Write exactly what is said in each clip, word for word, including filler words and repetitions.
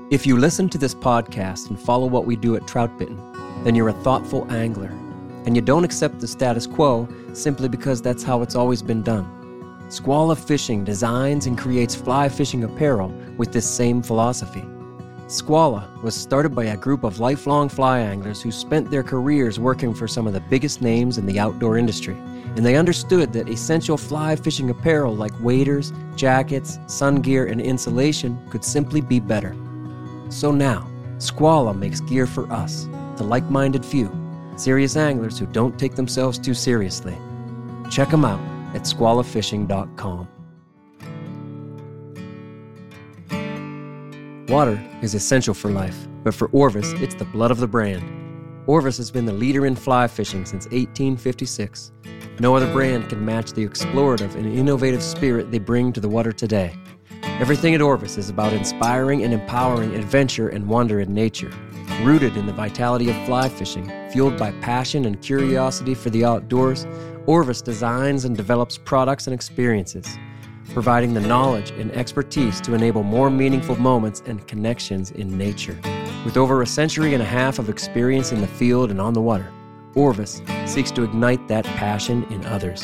If you listen to this podcast and follow what we do at Troutbitten, then you're a thoughtful angler, and you don't accept the status quo simply because that's how it's always been done. Squala Fishing designs and creates fly fishing apparel with this same philosophy. Squala was started by a group of lifelong fly anglers who spent their careers working for some of the biggest names in the outdoor industry, and they understood that essential fly fishing apparel like waders, jackets, sun gear, and insulation could simply be better. So now, Squala makes gear for us, the like-minded few, serious anglers who don't take themselves too seriously. Check them out at squala fishing dot com. Water is essential for life, but for Orvis, it's the blood of the brand. Orvis has been the leader in fly fishing since eighteen fifty-six. No other brand can match the explorative and innovative spirit they bring to the water today. Everything at Orvis is about inspiring and empowering adventure and wonder in nature. Rooted in the vitality of fly fishing, fueled by passion and curiosity for the outdoors, Orvis designs and develops products and experiences, providing the knowledge and expertise to enable more meaningful moments and connections in nature. With over a century and a half of experience in the field and on the water, Orvis seeks to ignite that passion in others.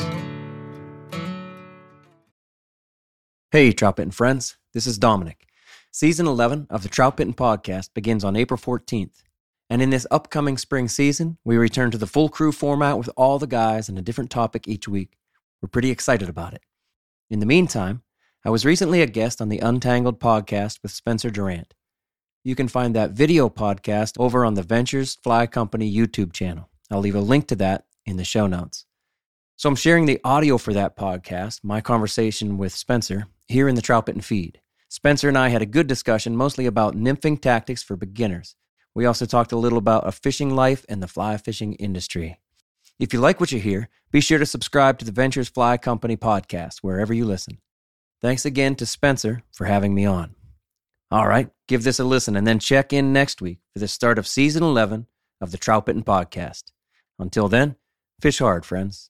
Hey, Troutbitten friends, this is Dominic. Season eleven of the Troutbitten podcast begins on April fourteenth, and in this upcoming spring season, we return to the full crew format with all the guys and a different topic each week. We're pretty excited about it. In the meantime, I was recently a guest on the Untangled podcast with Spencer Durant. You can find that video podcast over on the Ventures Fly Company YouTube channel. I'll leave a link to that in the show notes. So I'm sharing the audio for that podcast, my conversation with Spencer, here in the Troutbitten feed. Spencer and I had a good discussion, mostly about nymphing tactics for beginners. We also talked a little about a fishing life and the fly fishing industry. If you like what you hear, be sure to subscribe to the Ventures Fly Company podcast wherever you listen. Thanks again to Spencer for having me on. All right, give this a listen and then check in next week for the start of season eleven of the Troutbitten podcast. Until then, fish hard, friends.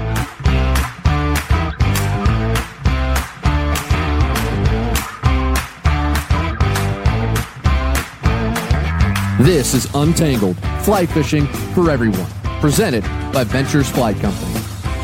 This is Untangled, fly fishing for everyone, presented by Ventures Fly Company.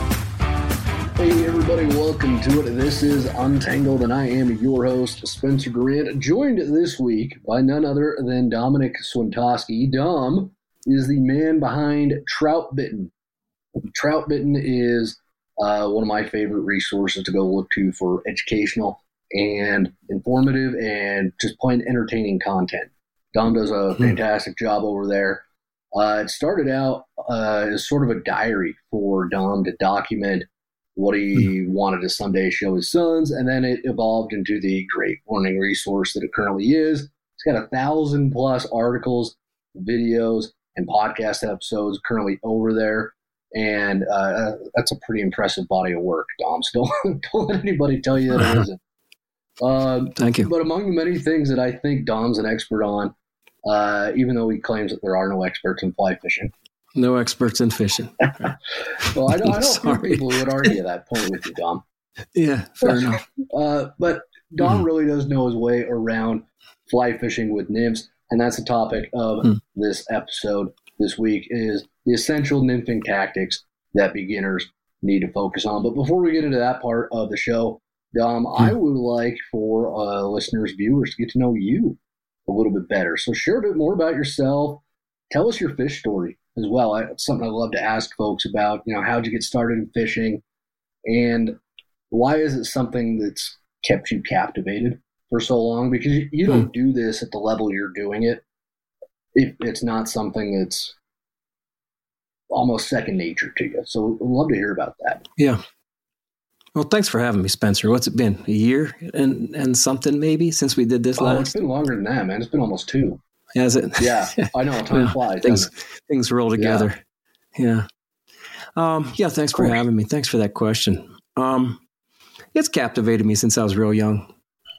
Hey everybody, welcome to it. This is Untangled, and I am your host, Spencer Durant, joined this week by none other than Dominic Swintoski. Dom is the man behind Troutbitten. Troutbitten is uh, one of my favorite resources to go look to for educational and informative and just plain entertaining content. Dom does a fantastic job over there. Uh, it started out uh, as sort of a diary for Dom to document what he wanted to someday show his sons, and then it evolved into the great learning resource that it currently is. It's got a thousand plus articles, videos, and podcast episodes currently over there, and uh, that's a pretty impressive body of work, Dom. So don't, don't let anybody tell you that it isn't. Uh, Thank you. But among the many things that I think Dom's an expert on, uh, even though he claims that there are no experts in fly fishing. No experts in fishing. Well, I don't, I don't think people would argue that point with you, Dom. Yeah, fair enough. Uh, but Dom mm. really does know his way around fly fishing with nymphs, and that's the topic of mm. this episode this week is the essential nymphing tactics that beginners need to focus on. But before we get into that part of the show, Dom, mm. I would like for uh, listeners, viewers to get to know you a little bit better. So share a bit more about yourself. Tell us your fish story as well. I, it's something I love to ask folks about. You know, how'd you get started in fishing, and why is it something that's kept you captivated for so long? Because you, you don't do this at the level you're doing it if it's not something that's almost second nature to you. So I'd love to hear about that. Yeah. Well, thanks for having me, Spencer. What's it been? A year and, and something maybe since we did this oh, last? It's been longer than that, man. It's been almost two. Has it? Yeah, I know. Time well, flies. Things things roll together. Yeah. Yeah. Um, yeah. Thanks for having me. Thanks for that question. Um, it's captivated me since I was real young.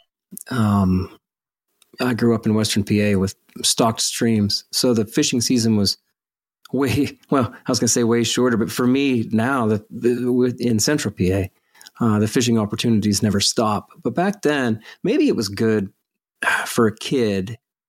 Um, I grew up in Western P A with stocked streams, so the fishing season was way well. I was going to say way shorter, but for me now, the, the in Central P A, uh, the fishing opportunities never stop. But back then, maybe it was good for a kid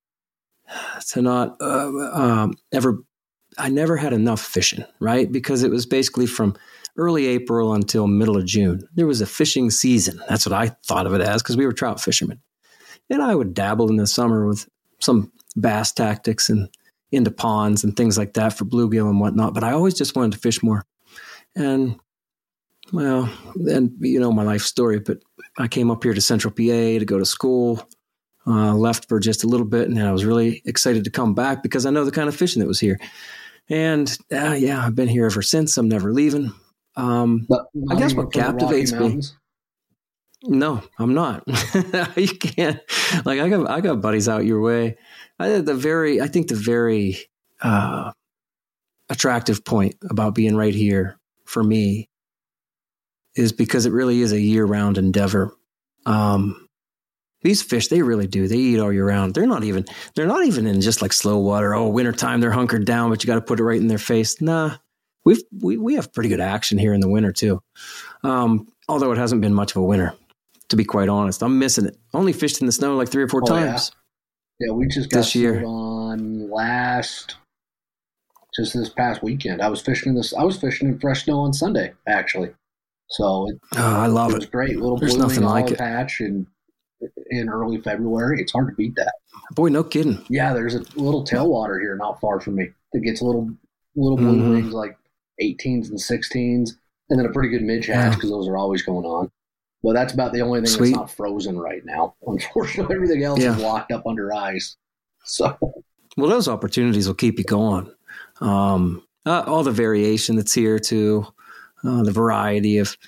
to not uh, um, ever, I never had enough fishing, right? Because it was basically from early April until middle of June. There was a fishing season. That's what I thought of it as, because we were trout fishermen. And I would dabble in the summer with some bass tactics and into ponds and things like that for bluegill and whatnot. But I always just wanted to fish more. And, well, and you know my life story, but I came up here to Central P A to go to school, uh, left for just a little bit, and I was really excited to come back because I know the kind of fishing that was here. And, uh, yeah, I've been here ever since. I'm never leaving. Um, I guess what captivates me. No, I'm not. You can't. Like I got, I got buddies out your way. I the very, I think the very uh, attractive point about being right here for me is because it really is a year-round endeavor. Um, these fish, they really do. They eat all year round. They're not even, they're not even in just like slow water. Oh, wintertime, they're hunkered down, but you got to put it right in their face. Nah, we've, we, we have pretty good action here in the winter too. Um, although it hasn't been much of a winter, to be quite honest. I'm missing it. Only fished in the snow like three or four oh, times. Yeah. yeah, we just got this year on last, just this past weekend. I was fishing in this, I was fishing in fresh snow on Sunday, actually. So it, oh, I love it. It was great. Little There's nothing like it. Patch and in early February. It's hard to beat that. Boy, no kidding. Yeah, there's a little tailwater here not far from me that gets a little little blue mm-hmm. rings like eighteens and sixteens, and then a pretty good midge hatch because yeah. those are always going on. But that's about the only thing Sweet. that's not frozen right now. Unfortunately, everything else yeah. is locked up under ice. So, well, those opportunities will keep you going. Um, uh, all the variation that's here too, uh, the variety of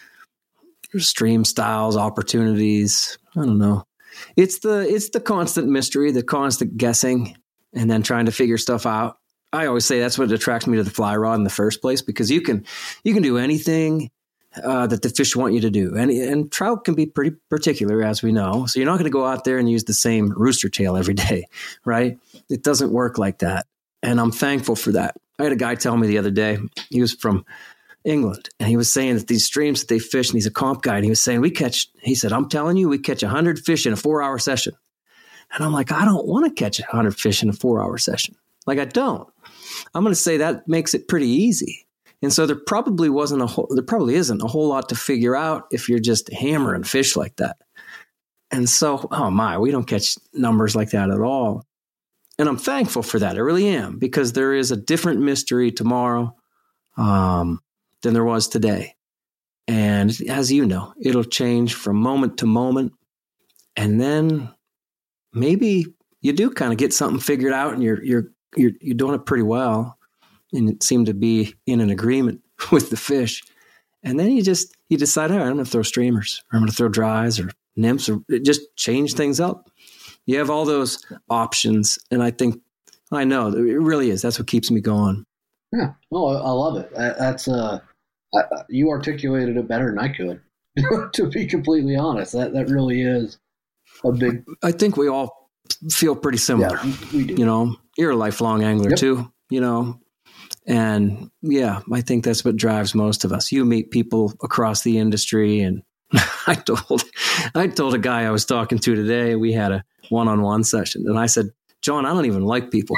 stream styles, opportunities. I don't know. It's the it's the constant mystery, the constant guessing, and then trying to figure stuff out. I always say that's what attracts me to the fly rod in the first place, because you can you can do anything uh, that the fish want you to do, and and trout can be pretty particular, as we know. So you're not going to go out there and use the same rooster tail every day, right? It doesn't work like that, and I'm thankful for that. I had a guy tell me the other day. He was from England, and he was saying that these streams that they fish, and he's a comp guy, and he was saying, we catch, he said, I'm telling you, we catch one hundred fish in a four-hour session. And I'm like, I don't want to catch one hundred fish in a four-hour session. Like, I don't. I'm going to say that makes it pretty easy. And so there probably wasn't a whole, there probably isn't a whole lot to figure out if you're just hammering fish like that. And so, oh my, we don't catch numbers like that at all. And I'm thankful for that. I really am, because there is a different mystery tomorrow. Um, than there was today. And as you know, it'll change from moment to moment. And then maybe you do kind of get something figured out, and you're you're you're you're doing it pretty well, and it seemed to be in an agreement with the fish. And then you just you decide, all right, I'm going to throw streamers, or I'm going to throw dries or nymphs, or just change things up. You have all those options, and I think I know it really is. That's what keeps me going. Yeah, oh, I love it. That's uh. I, you articulated it better than I could, to be completely honest. That that really is a big... I think we all feel pretty similar. Yeah, we do. You know, you're a lifelong angler yep. too, you know, and yeah, I think that's what drives most of us. You meet people across the industry, and I told, I told a guy I was talking to today, we had a one-on-one session, and I said, John, I don't even like people,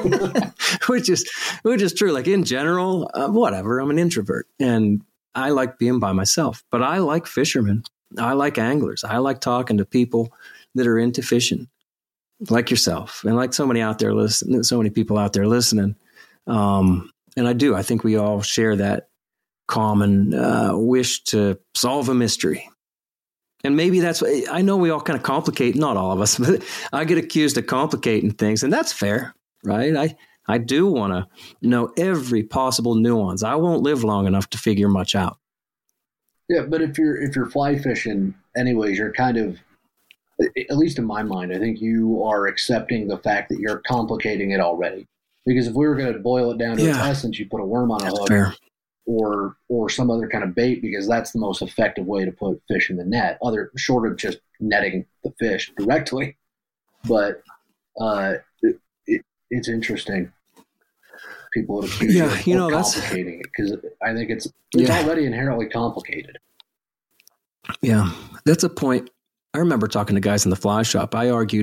which is which is true. Like in general, uh, whatever. I'm an introvert, and I like being by myself. But I like fishermen. I like anglers. I like talking to people that are into fishing, like yourself, and like so many out there listening. So many people out there listening. Um, and I do. I think we all share that common uh, wish to solve a mystery. And maybe that's what I know. We all kind of complicate, not all of us, but I get accused of complicating things, and that's fair, right? I, I do want to know every possible nuance. I won't live long enough to figure much out. Yeah, but if you're if you're fly fishing, anyways, you're kind of, at least in my mind, I think you are accepting the fact that you're complicating it already. Because if we were going to boil it down to yeah. its essence, you put a worm on a that's hook. Fair. or or some other kind of bait, because that's the most effective way to put fish in the net, other short of just netting the fish directly. But uh, it, it, it's interesting. People would accuse yeah, you you know, of that's complicating it, because I think it's it's yeah. already inherently complicated. Yeah, that's a point. I remember talking to guys in the fly shop. I argued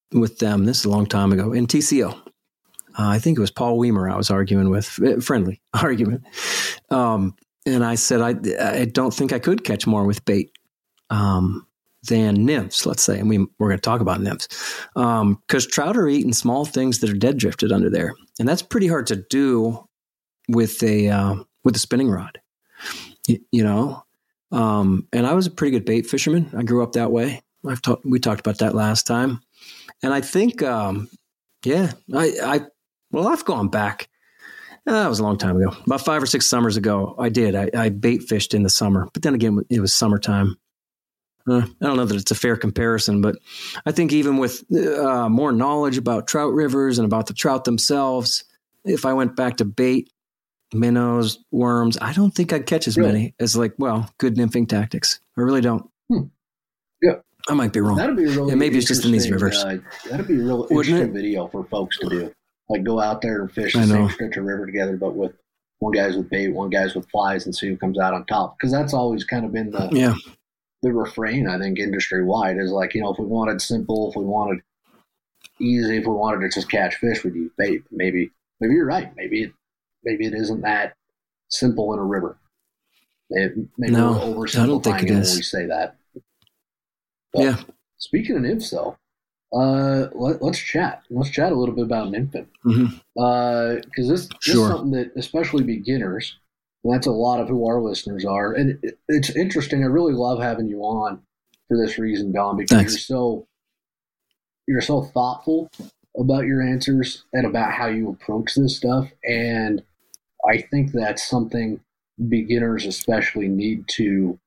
with them. This is a long time ago in T C O. Uh, I think it was Paul Weimer I was arguing with, friendly argument. Um, and I said, I, I don't think I could catch more with bait um, than nymphs, let's say. And we, we're going to talk about nymphs because um, trout are eating small things that are dead drifted under there. And that's pretty hard to do with a, uh, with a spinning rod, you, you know? Um, and I was a pretty good bait fisherman. I grew up that way. I've talked, we talked about that last time. And I think, um, yeah, I, I, well, I've gone back. Uh, that was a long time ago. About five or six summers ago, I did. I, I bait fished in the summer, but then again, it was summertime. Uh, I don't know that it's a fair comparison, but I think even with uh, more knowledge about trout rivers and about the trout themselves, if I went back to bait, minnows, worms, I don't think I'd catch as really? many as like, well, good nymphing tactics. I really don't. Hmm. Yeah. I might be wrong. That'd be really yeah, maybe it's just in these rivers. Uh, that'd be a real Wouldn't interesting it? video for folks to do. Like go out there and fish the same stretch of river together, but with one guy's with bait, one guy's with flies, and see who comes out on top. Because that's always kind of been the yeah. the refrain, I think, industry wide is like, you know, if we wanted simple, if we wanted easy, if we wanted to just catch fish, we'd use bait. Maybe, maybe you're right. Maybe it, maybe it isn't that simple in a river. Maybe, maybe no, we're oversimplifying I don't think it it is. when we say that. But yeah. Speaking of nymphs, though, uh, let, let's chat. Let's chat a little bit about nymphing. Mm-hmm. Uh, because this, this sure. is something that, especially beginners, and that's a lot of who our listeners are. And it, it's interesting. I really love having you on for this reason, Dom, because Thanks. you're so you're so thoughtful about your answers and about how you approach this stuff. And I think that's something beginners especially need to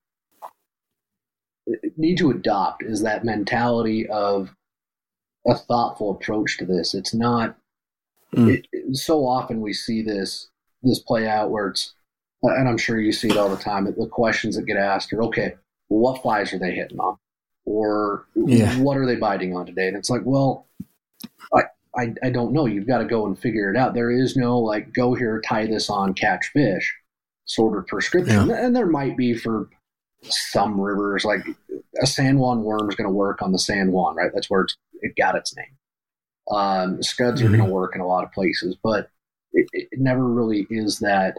need to adopt, is that mentality of a thoughtful approach to this. It's not mm. it, it, so often we see this this play out where it's, and I'm sure you see it all the time, the questions that get asked are, okay, well, what flies are they hitting on? Or yeah. what are they biting on today? And it's like, well, I, I, I don't know. You've got to go and figure it out. There is no, like, go here, tie this on, catch fish sort of prescription. Yeah. And there might be for some rivers, like a San Juan worm is going to work on the San Juan, right? That's where it's, it got its name. Um, scuds mm-hmm. are going to work in a lot of places, but it, it never really is that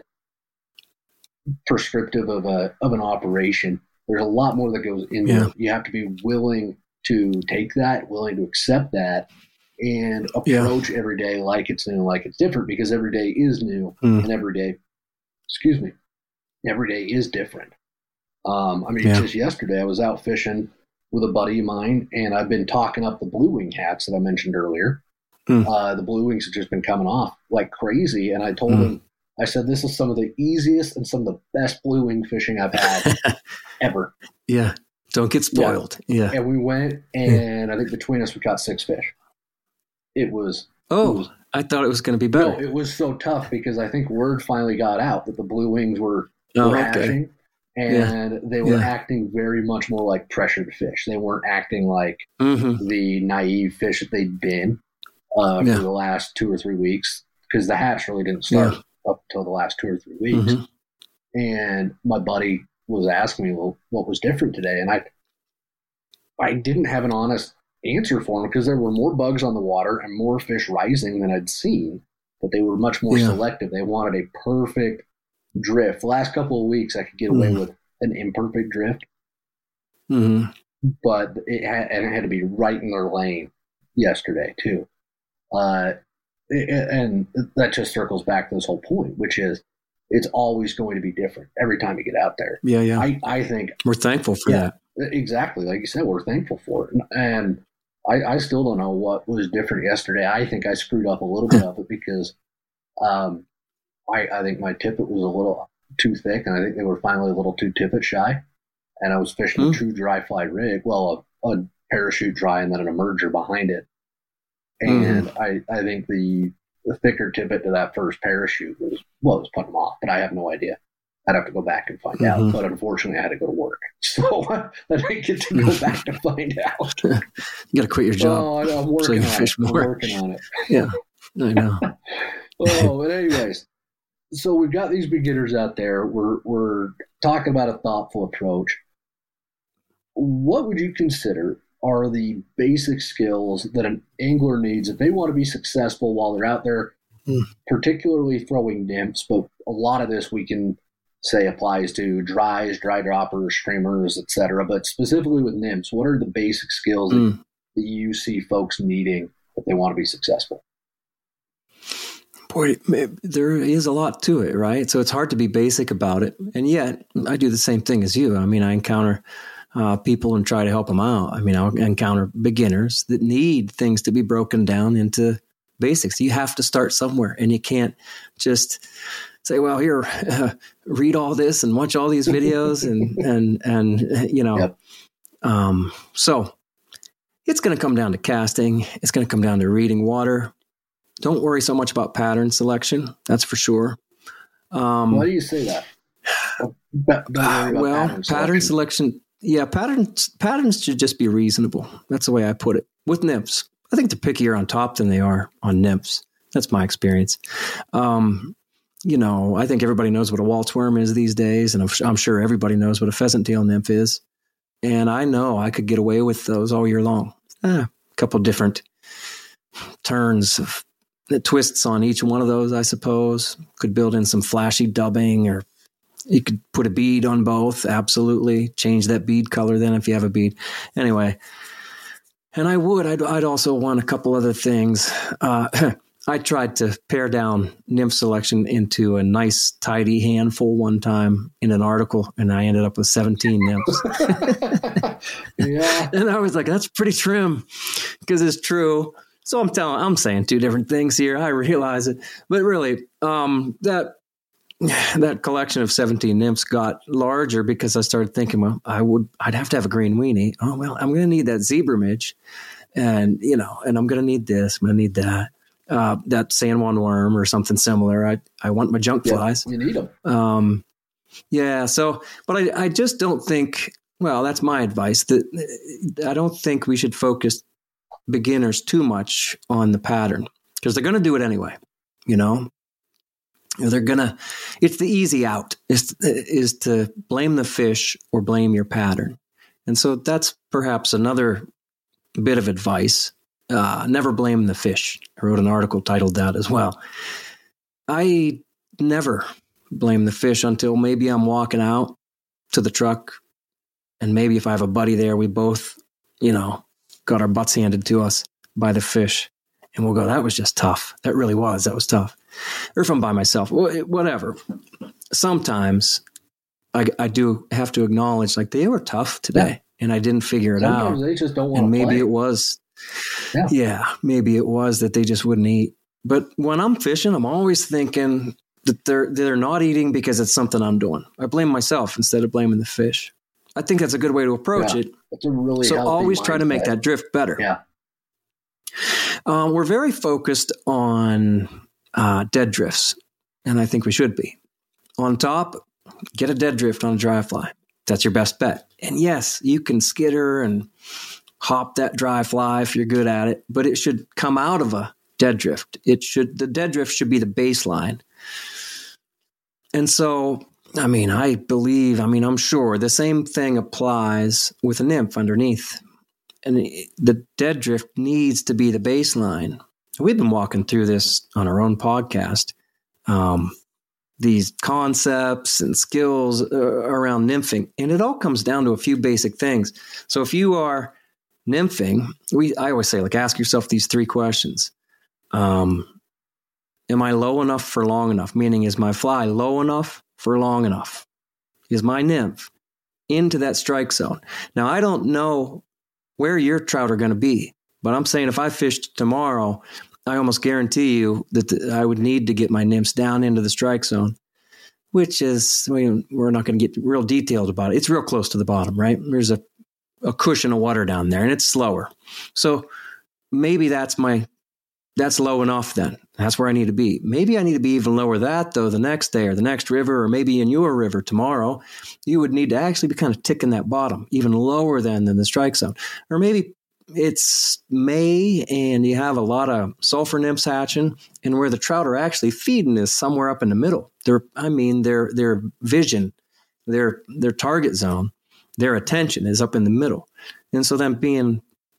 prescriptive of a of an operation. There's a lot more that goes into yeah. it. You have to be willing to take that, willing to accept that, and approach yeah. every day like it's new, like it's different, because every day is new, mm. and every day, excuse me, every day is different. Um, I mean, yeah. just yesterday I was out fishing with a buddy of mine, and I've been talking up the blue wing hats that I mentioned earlier. Mm. Uh, the blue wings have just been coming off like crazy, and I told mm. him, I said, this is some of the easiest and some of the best blue wing fishing I've had ever. Yeah. Don't get spoiled. Yeah. yeah. And we went, and yeah. I think between us, we caught six fish. It was. Oh, it was, I thought it was going to be better. No, it was so tough because I think word finally got out that the blue wings were, oh, were okay. hatching, and yeah. they were yeah. acting very much more like pressured fish. They weren't acting like mm-hmm. the naive fish that they'd been uh, yeah. for the last two or three weeks, because the hatch really didn't start. Yeah. up until the last two or three weeks. Mm-hmm. And my buddy was asking me, well, what was different today? And I I didn't have an honest answer for him, because there were more bugs on the water and more fish rising than I'd seen, but they were much more yeah. selective. They wanted a perfect drift. The last couple of weeks I could get away mm-hmm. with an imperfect drift, mm-hmm. but it had, and it had to be right in their lane yesterday too. Uh, And that just circles back to this whole point, which is it's always going to be different every time you get out there. Yeah, yeah. I, I think we're thankful for yeah, that. Exactly. Like you said, we're thankful for it. And I, I still don't know what was different yesterday. I think I screwed up a little bit of it because um, I, I think my tippet was a little too thick, and I think they were finally a little too tippet shy. And I was fishing mm. a true dry fly rig, well, a, a parachute dry and then an emerger behind it. And mm. I, I think the, the thicker tippet to that first parachute was, well, it was putting them off, but I have no idea. I'd have to go back and find mm-hmm. out. But unfortunately, I had to go to work. So I didn't get to go back to find out. You got to quit your job. Oh, I know, I'm working so on fish it. More. I'm working on it. Yeah, I know. Oh, but anyways, so we've got these beginners out there. We're, we're talking about a thoughtful approach. What would you consider are the basic skills that an angler needs if they want to be successful while they're out there, mm. particularly throwing nymphs? But a lot of this we can say applies to dries, dry droppers, streamers, et cetera. But specifically with nymphs, what are the basic skills mm. that, that you see folks needing if they want to be successful? Boy, there is a lot to it, right? So it's hard to be basic about it. And yet, I do the same thing as you. I mean, I encounter Uh, people and try to help them out. I mean, I'll encounter beginners that need things to be broken down into basics. You have to start somewhere, and you can't just say, well, here, uh, read all this and watch all these videos and, and, and, you know, yep. um, so it's going to come down to casting. It's going to come down to reading water. Don't worry so much about pattern selection. That's for sure. Um, Why do you say that? Uh, well, pattern selection. pattern selection Yeah, patterns patterns should just be reasonable. That's the way I put it. With nymphs, I think they're pickier on top than they are on nymphs. That's my experience. Um, you know, I think everybody knows what a Waltz worm is these days, and I'm, I'm sure everybody knows what a pheasant tail nymph is. And I know I could get away with those all year long. Eh, a couple different turns of twists on each one of those, I suppose. Could build in some flashy dubbing, or you could put a bead on both. Absolutely. Change that bead color then if you have a bead. Anyway, and I would, I'd, I'd also want a couple other things. Uh, I tried to pare down nymph selection into a nice, tidy handful one time in an article, and I ended up with seventeen nymphs. Yeah. And I was like, that's pretty trim, because it's true. So I'm telling, I'm saying two different things here. I realize it, but really, um, that, that collection of seventeen nymphs got larger because I started thinking, well, I would, I'd have to have a green weenie. Oh, well, I'm going to need that zebra midge, and, you know, and I'm going to need this, I'm going to need that, uh, that San Juan worm or something similar. I, I want my junk yeah, flies. You need them. Um, yeah. So, but I, I just don't think, well, that's my advice, that I don't think we should focus beginners too much on the pattern, because they're going to do it anyway, you know? They're gonna, it's the easy out is, is to blame the fish or blame your pattern. And so that's perhaps another bit of advice. Uh, never blame the fish. I wrote an article titled that as well. I never blame the fish until maybe I'm walking out to the truck, and maybe if I have a buddy there, we both, you know, got our butts handed to us by the fish. And we'll go, that was just tough. That really was. That was tough. Or if I'm by myself, whatever. Sometimes I, I do have to acknowledge, like, they were tough today, yeah. and I didn't figure it Sometimes out. Sometimes they just don't want to And maybe play. it was, yeah. yeah, maybe it was that they just wouldn't eat. But when I'm fishing, I'm always thinking that they're they're not eating because it's something I'm doing. I blame myself instead of blaming the fish. I think that's a good way to approach yeah. it. That's a really so always mindset. Try to make that drift better. Yeah. Um, we're very focused on uh, dead drifts, and I think we should be. On top, get a dead drift on a dry fly. That's your best bet. And yes, you can skitter and hop that dry fly if you're good at it, but it should come out of a dead drift. It should, the dead drift should be the baseline. And so, I mean, I believe, I mean, I'm sure the same thing applies with a nymph underneath. And the dead drift needs to be the baseline. We've been walking through this on our own podcast, um, these concepts and skills uh, around nymphing. And it all comes down to a few basic things. So if you are nymphing, we I always say, like, ask yourself these three questions. Um, am I low enough for long enough? Meaning, is my fly low enough for long enough? Is my nymph into that strike zone? Now, I don't know where your trout are going to be, but I'm saying if I fished tomorrow, I almost guarantee you that the, I would need to get my nymphs down into the strike zone, which is, I mean, we're not going to get real detailed about it. It's real close to the bottom, right? There's a, a cushion of water down there, and it's slower. So maybe that's my, that's low enough then. That's where I need to be. Maybe I need to be even lower that, though, the next day or the next river, or maybe in your river tomorrow, you would need to actually be kind of ticking that bottom, even lower than, than the strike zone. Or maybe it's May and you have a lot of sulfur nymphs hatching, and where the trout are actually feeding is somewhere up in the middle. Their, I mean, their their vision, their their target zone, their attention is up in the middle. And so then being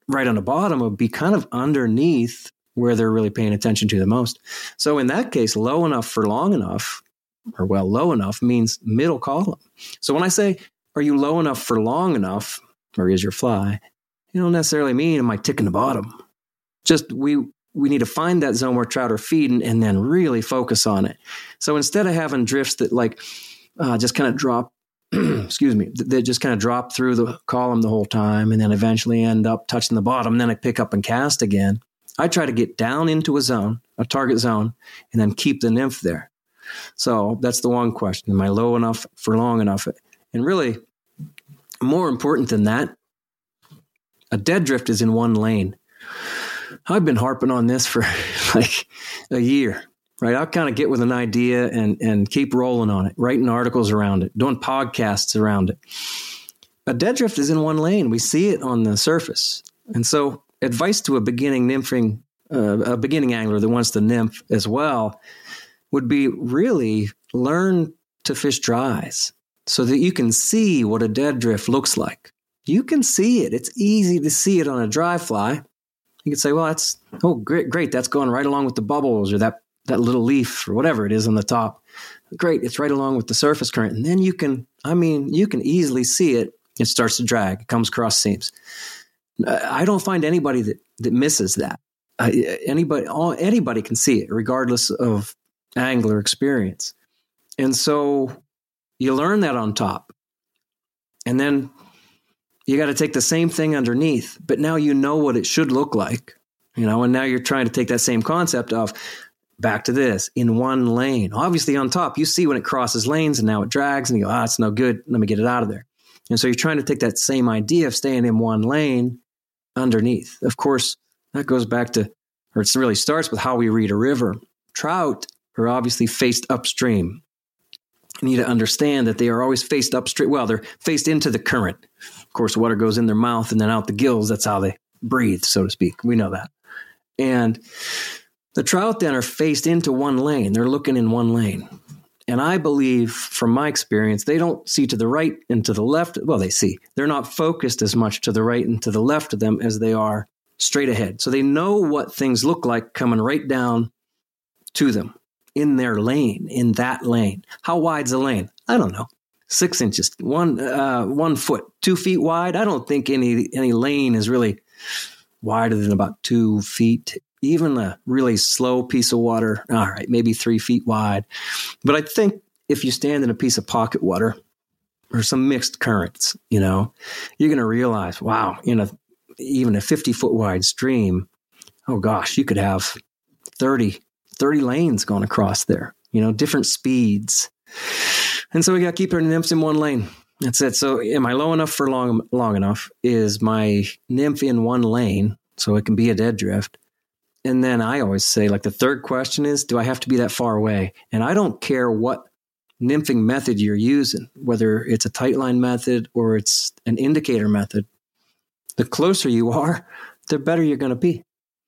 right on the bottom would be kind of underneath where they're really paying attention to the most. So in that case, low enough for long enough, or well, low enough means middle column. So when I say, are you low enough for long enough, or is your fly, you don't necessarily mean am I ticking the bottom. Just we we need to find that zone where trout are feeding and then really focus on it. So instead of having drifts that like uh, just kind of drop, excuse me, that just kind of drop through the column the whole time and then eventually end up touching the bottom, then I pick up and cast again. I try to get down into a zone, a target zone, and then keep the nymph there. So that's the one question. Am I low enough for long enough? And really, more important than that, a dead drift is in one lane. I've been harping on this for like a year, right? I'll kind of get with an idea and, and keep rolling on it, writing articles around it, doing podcasts around it. A dead drift is in one lane. We see it on the surface. And so advice to a beginning nymphing, uh, a beginning angler that wants to nymph as well would be really learn to fish dries so that you can see what a dead drift looks like. You can see it. It's easy to see it on a dry fly. You can say, well, that's, oh, great, great. That's going right along with the bubbles or that, that little leaf or whatever it is on the top. Great. It's right along with the surface current. And then you can, I mean, you can easily see it. It starts to drag. It comes across seams. I don't find anybody that, that misses that. Uh, anybody, all, anybody can see it regardless of angler experience. And so you learn that on top. And then you got to take the same thing underneath, but now you know what it should look like, you know, and now you're trying to take that same concept of back to this in one lane. Obviously on top, you see when it crosses lanes and now it drags and you go, ah, it's no good. Let me get it out of there. And so you're trying to take that same idea of staying in one lane underneath. Of course, that goes back to, or it really starts with how we read a river. Trout are obviously faced upstream. You need to understand that they are always faced upstream. Well, they're faced into the current. Of course, water goes in their mouth and then out the gills. That's how they breathe, so to speak. We know that. And the trout then are faced into one lane. They're looking in one lane. And I believe, from my experience, they don't see to the right and to the left. Well, they see. They're not focused as much to the right and to the left of them as they are straight ahead. So they know what things look like coming right down to them in their lane, in that lane. How wide's a lane? I don't know. Six inches, one uh, one foot, two feet wide. I don't think any any lane is really wider than about two feet. Even a really slow piece of water, all right, maybe three feet wide. But I think if you stand in a piece of pocket water or some mixed currents, you know, you're going to realize, wow, in a even a fifty foot wide stream, oh gosh, you could have thirty, thirty lanes going across there, you know, different speeds. And so we got to keep our nymphs in one lane. That's it. So am I low enough for long, long enough? Is my nymph in one lane so it can be a dead drift? And then I always say, like, the third question is, do I have to be that far away? And I don't care what nymphing method you're using, whether it's a tight line method or it's an indicator method. The closer you are, the better you're going to be.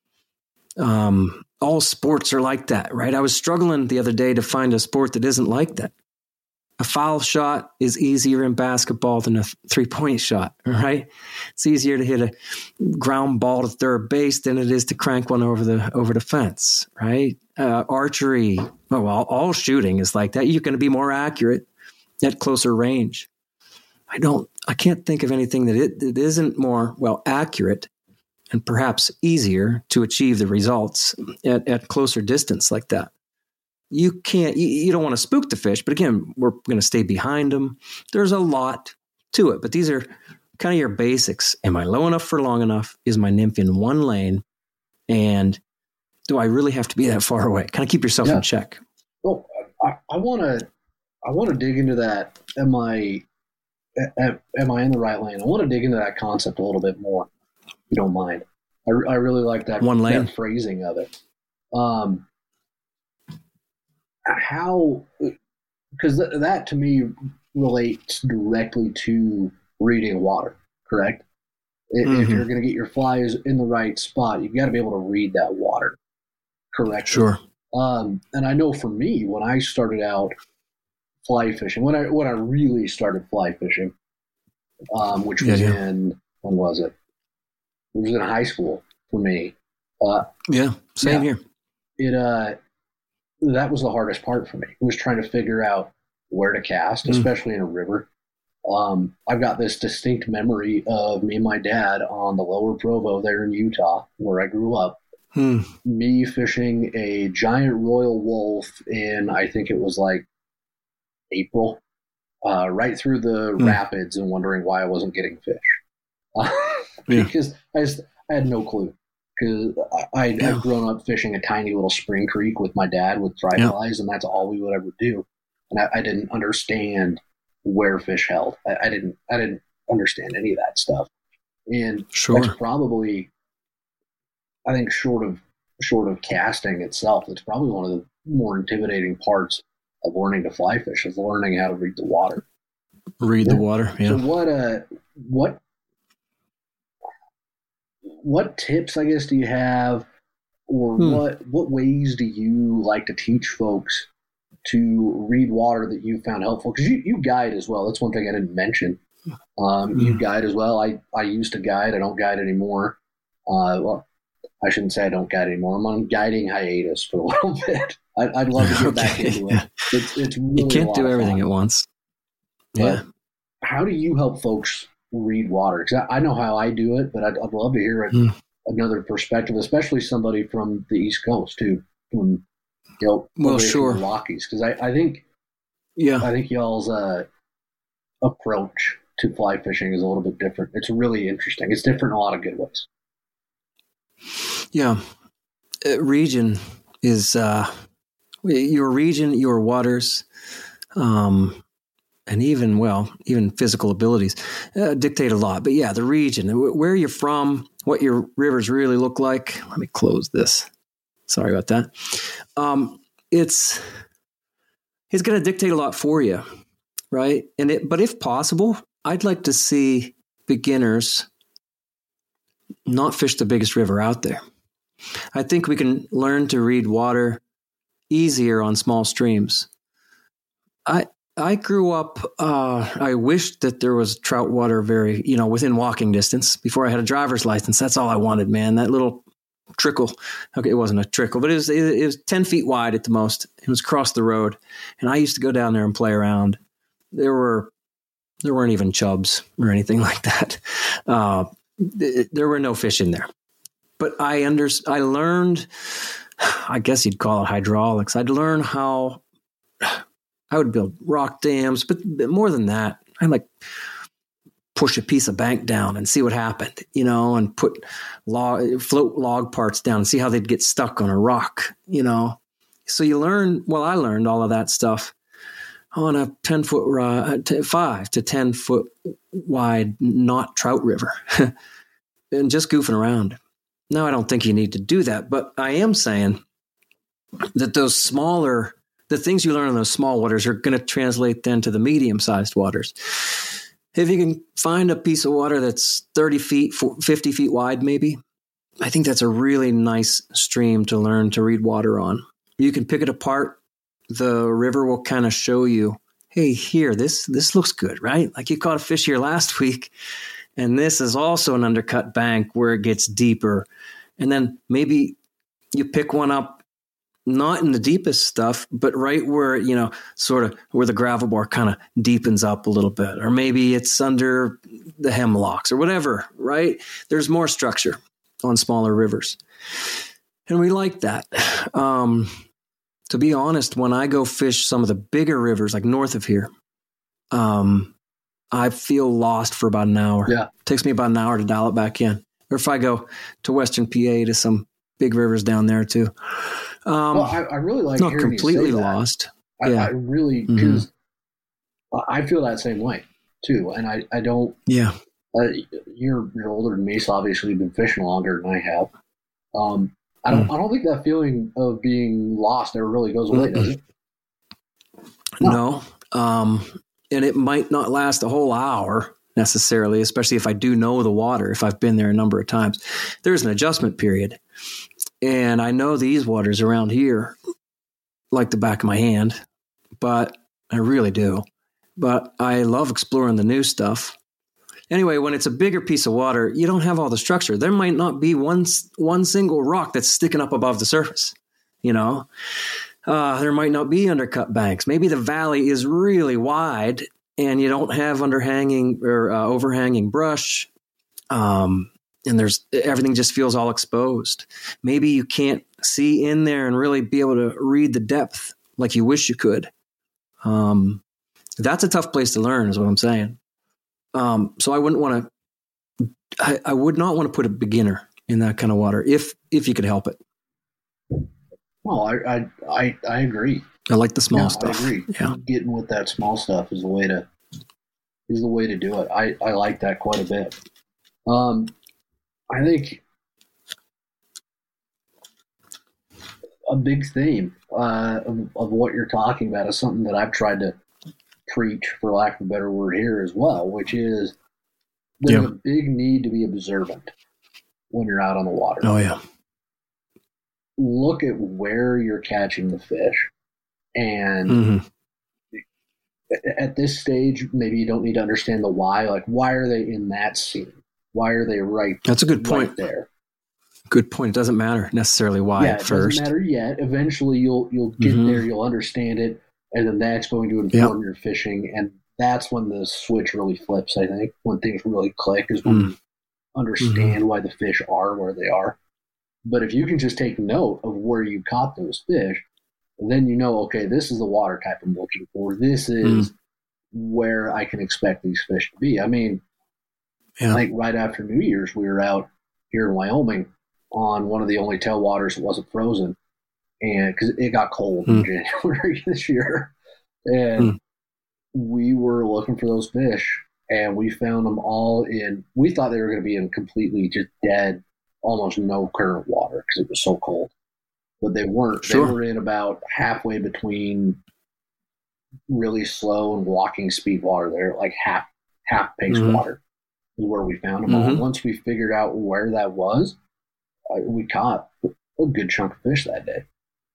Um, all sports are like that, right? I was struggling the other day to find a sport that isn't like that. A foul shot is easier in basketball than a three-point shot, right? It's easier to hit a ground ball to third base than it is to crank one over the over the fence, right? Uh, archery, oh, well, all shooting is like that. You're going to be more accurate at closer range. I don't, I can't think of anything that it, it isn't more, well, accurate and perhaps easier to achieve the results at, at closer distance like that. You can't, you, you don't want to spook the fish, but again, we're going to stay behind them. There's a lot to it, but these are kind of your basics. Am I low enough for long enough? Is my nymph in one lane? And do I really have to be that far away? Kind of keep yourself yeah. in check. Well, I want to, I want to dig into that. Am I, am I in the right lane? I want to dig into that concept a little bit more, if you don't mind. I, I really like that, one lane. that phrasing of it. Um, How, because th- that to me relates directly to reading water, correct? If, mm-hmm. if you're going to get your flies in the right spot, you've got to be able to read that water correctly. Sure. Um, and I know for me, when I started out fly fishing, when I when I really started fly fishing, um, which was yeah, yeah. in, when was it? it was in high school for me. Uh, yeah, same yeah, here. It uh, that was the hardest part for me. Was trying to figure out where to cast, Mm. especially in a river. Um, I've got this distinct memory of me and my dad on the Lower Provo there in Utah, where I grew up. Mm. Me fishing a giant royal wolf in, I think it was like April, uh, right through the Mm. rapids, and wondering why I wasn't getting fish. Uh, Yeah. because I, just, I had no clue. Because I, I'd, Yeah. I'd grown up fishing a tiny little spring creek with my dad with dry Yeah. flies, and that's all we would ever do. And I, I didn't understand where fish held. I, I didn't. I didn't understand any of that stuff. And Sure. that's probably, I think, short of short of casting itself, it's probably one of the more intimidating parts of learning to fly fish is learning how to read the water. Read the water. Yeah. So what uh what what tips, I guess, do you have, or Hmm. what what ways do you like to teach folks to read water that you found helpful? Because you, you guide as well. That's one thing I didn't mention. Um, Hmm. You guide as well. I, I used to guide. I don't guide anymore. Uh, well, I shouldn't say I don't guide anymore. I'm on guiding hiatus for a little bit. I'd, I'd love to get back Okay. into it. Yeah. It's it's really You a can't lot do of everything fun. at once. But Yeah. how do you help folks read water? Because I, I know how I do it, but I'd, I'd love to hear it, Hmm. another perspective, especially somebody from the East Coast too, from you know, Well, away from sure. the Rockies. Because I, I think Yeah. I think y'all's uh, approach to fly fishing is a little bit different. It's really interesting. It's different in a lot of good ways. Yeah. Uh, region is uh, your region, your waters, um, and even, well, even physical abilities uh, dictate a lot. But yeah, the region, where you're from, what your rivers really look like. Let me close this. Sorry about that. Um, it's it's going to dictate a lot for you, right? And it, but if possible, I'd like to see beginners not fish the biggest river out there. I think we can learn to read water easier on small streams. I I grew up, uh, I wished that there was trout water very, you know, within walking distance before I had a driver's license. That's all I wanted, man. That little trickle. Okay, it wasn't a trickle, but it was, it was ten feet wide at the most. It was across the road. And I used to go down there and play around. There were, there weren't even chubs or anything like that. Uh, th- there were no fish in there. But I under, I learned, I guess you'd call it hydraulics. I'd learn how I would build rock dams, but more than that, I like push a piece of bank down and see what happened, you know, and put log, float log parts down and see how they'd get stuck on a rock, you know. So you learn, well, I learned all of that stuff on a ten foot, uh, five to ten foot wide, not trout river and just goofing around. Now, I don't think you need to do that, but I am saying that those smaller, the things you learn in those small waters are going to translate then to the medium-sized waters. If you can find a piece of water that's thirty feet, fifty feet wide, maybe, I think that's a really nice stream to learn to read water on. You can pick it apart. The river will kind of show you, hey, here, this this looks good, right? Like you caught a fish here last week, and this is also an undercut bank where it gets deeper. And then maybe you pick one up, not in the deepest stuff, but right where, you know, sort of where the gravel bar kind of deepens up a little bit, or maybe it's under the hemlocks or whatever, right? There's more structure on smaller rivers. And we like that. Um, to be honest, when I go fish some of the bigger rivers, like north of here, um, I feel lost for about an hour. Yeah. It takes me about an hour to dial it back in. Or if I go to Western P A to some big rivers down there too. Um, well, I, I really like not hearing completely you say that. lost. I, Yeah. I really, because mm-hmm. I feel that same way too. And I, I don't, yeah, uh, you're, you're older than me, so obviously you've been fishing longer than I have. Um, I don't, mm. I don't think that feeling of being lost ever really goes away, mm-hmm. does it? No. no. Um, and it might not last a whole hour necessarily, especially if I do know the water, if I've been there a number of times. There's an adjustment period. And I know these waters around here like the back of my hand, but I really do. But I love exploring the new stuff. Anyway, when it's a bigger piece of water, you don't have all the structure. There might not be one one single rock that's sticking up above the surface. You know, uh, there might not be undercut banks. Maybe the valley is really wide, and you don't have underhanging or uh, overhanging brush, um, and there's everything just feels all exposed. Maybe you can't see in there and really be able to read the depth like you wish you could. Um, that's a tough place to learn, is what I'm saying. Um, so I wouldn't want to, I, I would not want to put a beginner in that kind of water if, if you could help it. Well, I, I, I, I agree. I like the small yeah, stuff. I agree. Yeah. Getting with that small stuff is the way to, is the way to do it. I, I like that quite a bit. Um, I think a big theme, uh, of, of what you're talking about is something that I've tried to preach, for lack of a better word, here as well, which is there's yeah. a big need to be observant when you're out on the water. Oh, yeah. Look at where you're catching the fish. And mm-hmm. at this stage, maybe you don't need to understand the why. Like, why are they in that scene? Why are they right That's a good point. Right there? Good point. It doesn't matter necessarily why yeah, at it first. Doesn't matter yet. Eventually, you'll you'll get mm-hmm. there. You'll understand it. And then that's going to inform yep. your fishing. And that's when the switch really flips, I think. When things really click is when mm. you understand mm-hmm. why the fish are where they are. But if you can just take note of where you caught those fish, then you know, okay, this is the water type I'm looking for. This is mm. where I can expect these fish to be. I mean, yeah. I think right after New Year's, we were out here in Wyoming on one of the only tailwaters that wasn't frozen. And because it got cold mm. in January this year, and mm. we were looking for those fish, and we found them all in. We thought they were going to be in completely just dead, almost no current water because it was so cold, but they weren't. Sure. They were in about halfway between really slow and walking speed water. They're like half half pace mm-hmm. water is where we found them mm-hmm. all. Once we figured out where that was, uh, we caught a good chunk of fish that day.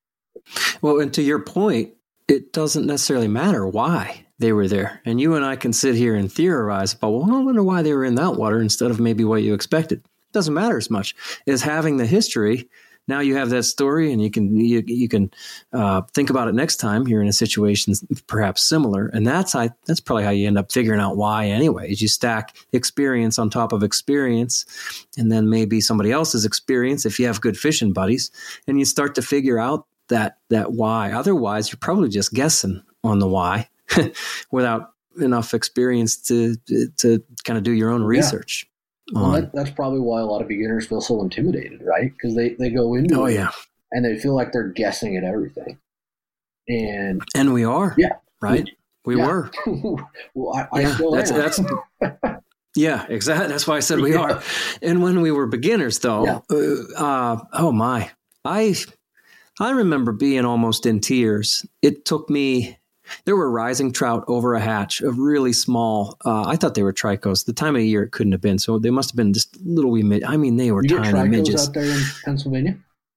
Well, and to your point, it doesn't necessarily matter why they were there. And you and I can sit here and theorize about, well, I wonder why they were in that water instead of maybe what you expected. It doesn't matter as much as having the history. Now you have that story, and you can you, you can uh, think about it next time you're in a situation perhaps similar. And that's how, that's probably how you end up figuring out why anyways. You stack experience on top of experience, and then maybe somebody else's experience if you have good fishing buddies, and you start to figure out that that why. Otherwise, you're probably just guessing on the why without enough experience to to kind of do your own research. Yeah. Well, that, that's probably why a lot of beginners feel so intimidated, right? Because they, they go into oh, it yeah. and they feel like they're guessing at everything. And and we are, yeah, right? We yeah. were. well, I, yeah, I still that's, am. That's, yeah, exactly. That's why I said we yeah. are. And when we were beginners, though, yeah. uh, oh my, I. I remember being almost in tears. It took me, there were rising trout over a hatch of really small, uh, I thought they were tricos. The time of year it couldn't have been. So they must have been just little wee midges. I mean, they were you tiny get tricos midges. Out there in Pennsylvania?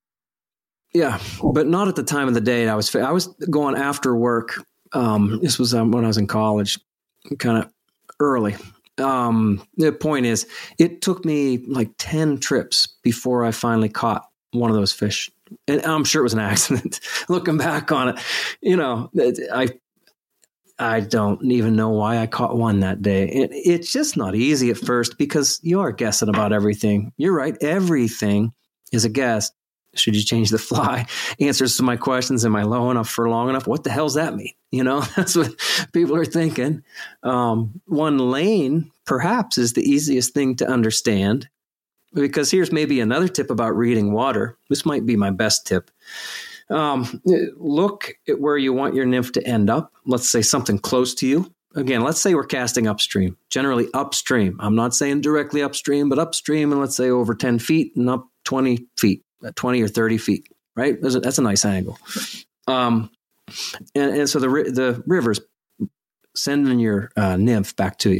Yeah, cool. But not at the time of the day. I was, I was going after work. Um, this was um, when I was in college, kind of early. Um, the point is, it took me like ten trips before I finally caught one of those fish. And I'm sure it was an accident. Looking back on it, you know, I I don't even know why I caught one that day. It, it's just not easy at first because you are guessing about everything. You're right. Everything is a guess. Should you change the fly? Answers to my questions. Am I low enough for long enough? What the hell does that mean? You know, that's what people are thinking. Um, one lane perhaps is the easiest thing to understand. Because here's maybe another tip about reading water. This might be my best tip. Um, look at where you want your nymph to end up. Let's say something close to you. Again, let's say we're casting upstream, generally upstream. I'm not saying directly upstream, but upstream, and let's say over ten feet and up twenty feet, twenty or thirty feet, right? That's a, that's a nice angle. Um, and, and so the, the river's sending your uh, nymph back to you.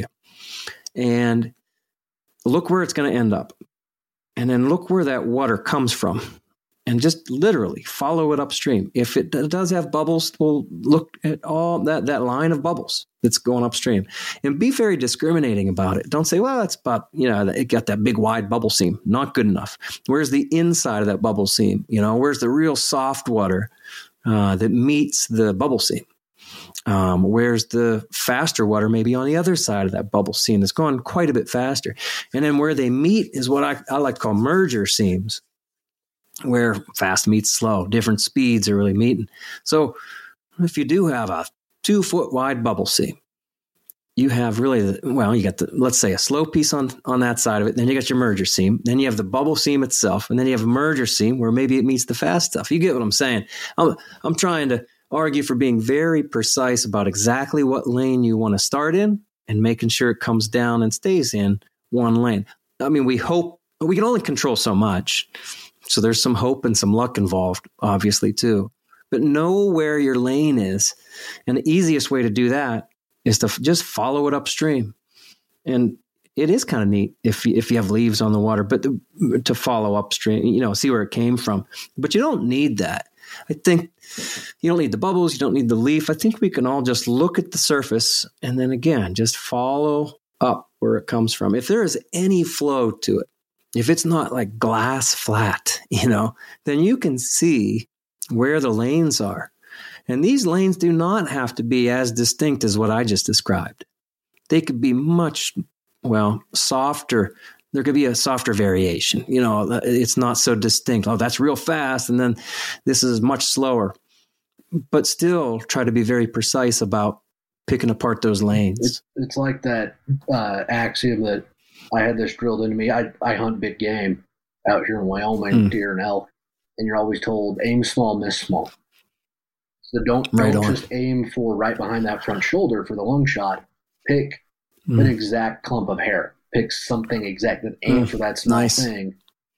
And look where it's going to end up. And then look where that water comes from. and just literally follow it upstream. If it does have bubbles, we'll look at all that, that line of bubbles that's going upstream and be very discriminating about it. Don't say, well, it's about, you know, it got that big wide bubble seam. Not good enough. Where's the inside of that bubble seam? You know, where's the real soft water uh, that meets the bubble seam? Um, where's the faster water maybe on the other side of that bubble seam that's going quite a bit faster? And then where they meet is what I, I like to call merger seams, where fast meets slow, different speeds are really meeting. So if you do have a two foot wide bubble seam, you have really, the, well, you got the, let's say a slow piece on, on that side of it. Then you got your merger seam. Then you have the bubble seam itself. And then you have a merger seam where maybe it meets the fast stuff. You get what I'm saying? I'm, I'm trying to argue for being very precise about exactly what lane you want to start in and making sure it comes down and stays in one lane. I mean, we hope, we can only control so much. So there's some hope and some luck involved, obviously, too. But know where your lane is. And the easiest way to do that is to f- just follow it upstream. And it is kind of neat if you, if you have leaves on the water, but the, to follow upstream, you know, see where it came from. But you don't need that. I think you don't need the bubbles. You don't need the leaf. I think we can all just look at the surface and then, again, just follow up where it comes from. If there is any flow to it, if it's not like glass flat, you know, then you can see where the lanes are. And these lanes do not have to be as distinct as what I just described. They could be much, well, softer. There could be a softer variation. You know, it's not so distinct. Oh, that's real fast. And then this is much slower. But still try to be very precise about picking apart those lanes. It's, it's like that uh, axiom that I had this drilled into me. I, I hunt big game out here in Wyoming, mm. deer and elk, and you're always told aim small, miss small. So don't, right don't on. just aim for right behind that front shoulder for the long shot. Pick mm. an exact clump of hair. Pick something exact and aim mm. for that small nice. thing.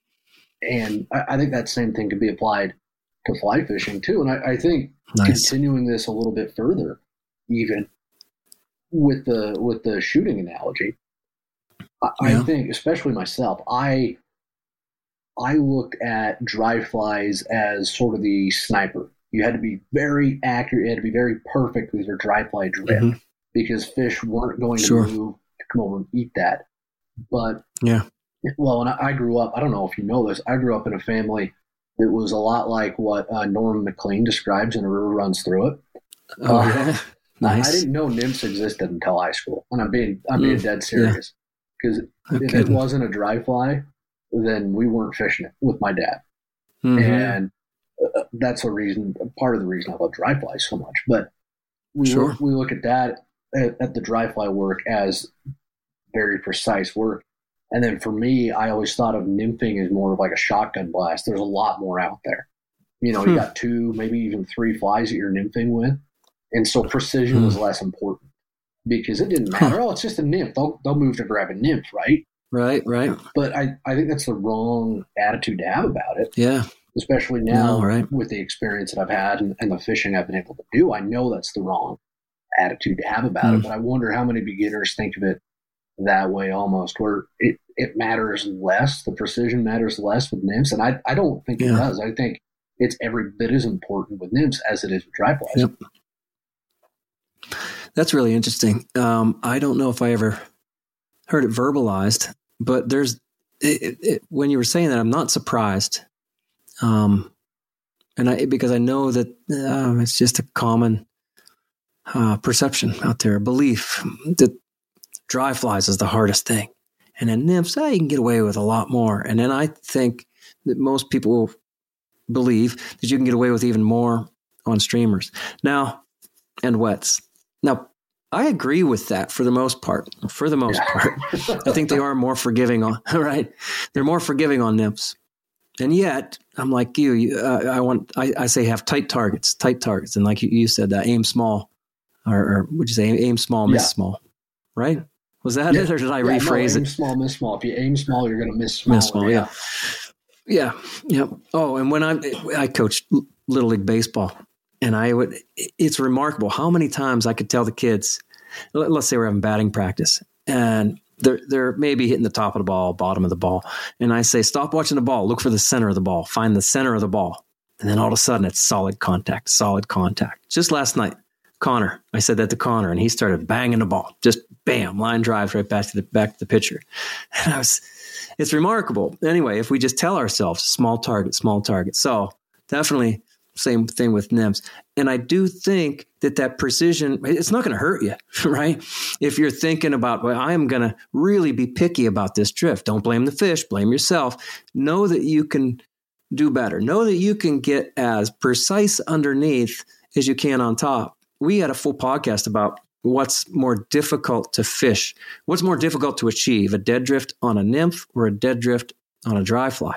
And I, I think that same thing could be applied to fly fishing too. And I, I think nice. continuing this a little bit further, even with the with the shooting analogy, I, yeah. I think, especially myself, I I looked at dry flies as sort of the sniper. You had to be very accurate. You had to be very perfect with your dry fly drift mm-hmm. because fish weren't going to sure. move to come over and eat that. But yeah, well, when I grew up, I don't know if you know this, I grew up in a family that was a lot like what uh, Norman McLean describes in A River Runs Through It. Oh, uh, yeah. Nice. I didn't know nymphs existed until high school, and I'm being I'm being mm, dead serious because yeah. if it wasn't a dry fly, then we weren't fishing it with my dad, mm-hmm. and uh, that's a reason, part of the reason I love dry flies so much. But we sure. look, we look at that at, at the dry fly work as very precise work, and then for me, I always thought of nymphing as more of like a shotgun blast. There's a lot more out there. You know, hmm. you got two, maybe even three flies that you're nymphing with. And so precision hmm. was less important because it didn't matter. Huh. Oh, it's just a nymph. They'll, they'll move to grab a nymph, right? Right, right. But I, I think that's the wrong attitude to have about it. Yeah. Especially now no, right. with the experience that I've had and, and the fishing I've been able to do. I know that's the wrong attitude to have about hmm. it, but I wonder how many beginners think of it that way almost, where it, it matters less. The precision matters less with nymphs. And I, I don't think yeah. it does. I think it's every bit as important with nymphs as it is with dry flies. Yep. That's really interesting. Um, I don't know if I ever heard it verbalized, but there's it, it, when you were saying that, I'm not surprised, um, and I because I know that uh, it's just a common uh, perception out there, a belief that dry flies is the hardest thing, and then nymphs, ah, you can get away with a lot more. And then I think that most people believe that you can get away with even more on streamers now and wets. Now, I agree with that for the most part. For the most part, I think they are more forgiving on, right? They're more forgiving on nymphs. And yet, I'm like you, you uh, I want, I, I say have tight targets, tight targets. And like you, you said, that aim small, or, or would you say aim small, miss yeah. small, right? Was that yeah. it? Or did I yeah, rephrase no, aim it? small, miss small. If you aim small, you're going to miss small. Miss small, yeah. Yeah. Yeah. Oh, and when I, I coached Little League Baseball, and I would, it's remarkable how many times I could tell the kids, let's say we're having batting practice, and they're, they're maybe hitting the top of the ball, bottom of the ball. And I say, stop watching the ball. Look for the center of the ball. Find the center of the ball. And then all of a sudden it's solid contact, solid contact. Just last night, Connor, I said that to Connor, and he started banging the ball. Just bam, line drives right back to the back to the pitcher. And I was, it's remarkable. Anyway, if we just tell ourselves small target, small target. So definitely same thing with nymphs. And I do think that that precision, it's not going to hurt you, right? If you're thinking about, well, I am going to really be picky about this drift. Don't blame the fish, blame yourself. Know that you can do better. Know that you can get as precise underneath as you can on top. We had a full podcast about what's more difficult to fish. What's more difficult to achieve, a dead drift on a nymph or a dead drift on a dry fly?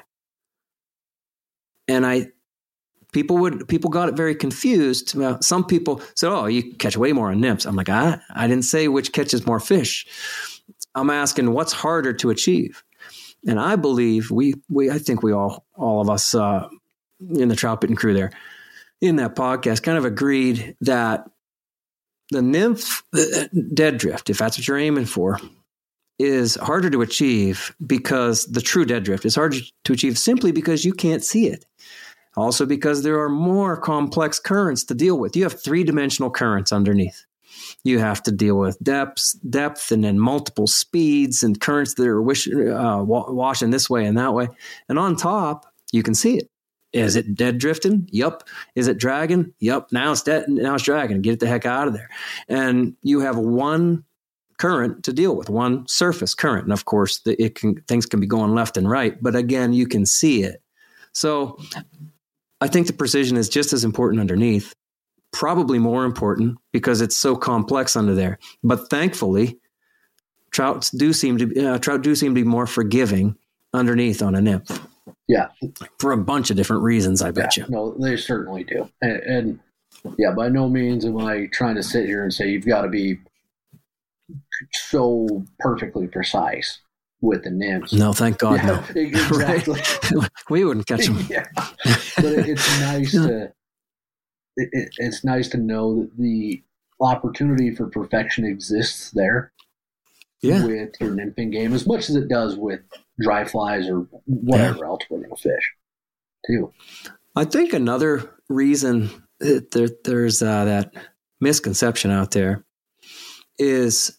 And I, people would, people got it very confused. Well, some people said, oh, you catch way more on nymphs. I'm like, I, I didn't say which catches more fish. I'm asking what's harder to achieve. And I believe we, we, I think we all, all of us uh, in the Trout Bitten crew there in that podcast kind of agreed that the nymph the dead drift, if that's what you're aiming for, is harder to achieve because the true dead drift is harder to achieve simply because you can't see it. Also because there are more complex currents to deal with. You have three-dimensional currents underneath. You have to deal with depth, depth, and then multiple speeds and currents that are wish, uh, washing this way and that way. And on top, you can see it. Is it dead drifting? Yup. Is it dragging? Yup. Now it's dead. Now it's dragging. Get it the heck out of there. And you have one current to deal with, one surface current. And of course, the, it can things can be going left and right. But again, you can see it. So I think the precision is just as important underneath. Probably more important because it's so complex under there. But thankfully, trouts do seem to be, uh, trout do seem to be more forgiving underneath on a nymph. Yeah, for a bunch of different reasons, I bet yeah, you. No, they certainly do. And, and yeah, by no means am I trying to sit here and say you've got to be so perfectly precise with the nymphs. No, thank God, yeah, no. Exactly. Right? We wouldn't catch them. Yeah, but it, it's nice yeah. to. It, it, it's nice to know that the opportunity for perfection exists there yeah. with your nymphing game as much as it does with dry flies or whatever yeah. else we're going to fish too. I think another reason that there, there's uh, that misconception out there is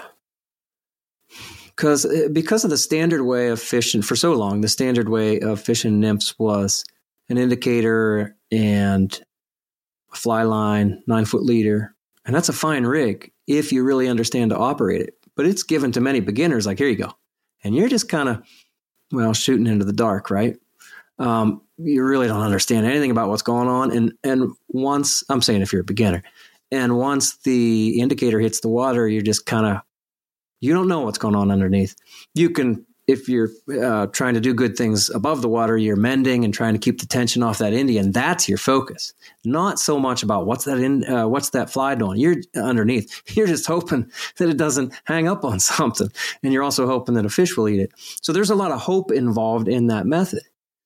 because because of the standard way of fishing for so long, the standard way of fishing nymphs was an indicator and a fly line, nine foot leader. And that's a fine rig if you really understand to operate it. But it's given to many beginners like, here you go. And you're just kind of, well, shooting into the dark, right? Um, you really don't understand anything about what's going on. And and once, I'm saying if you're a beginner, and once the indicator hits the water, you're just kind of, you don't know what's going on underneath. You can, if you're uh, trying to do good things above the water, you're mending and trying to keep the tension off that Indy, and that's your focus. Not so much about what's that in, uh, what's that fly doing. You're underneath. You're just hoping that it doesn't hang up on something, and you're also hoping that a fish will eat it. So there's a lot of hope involved in that method.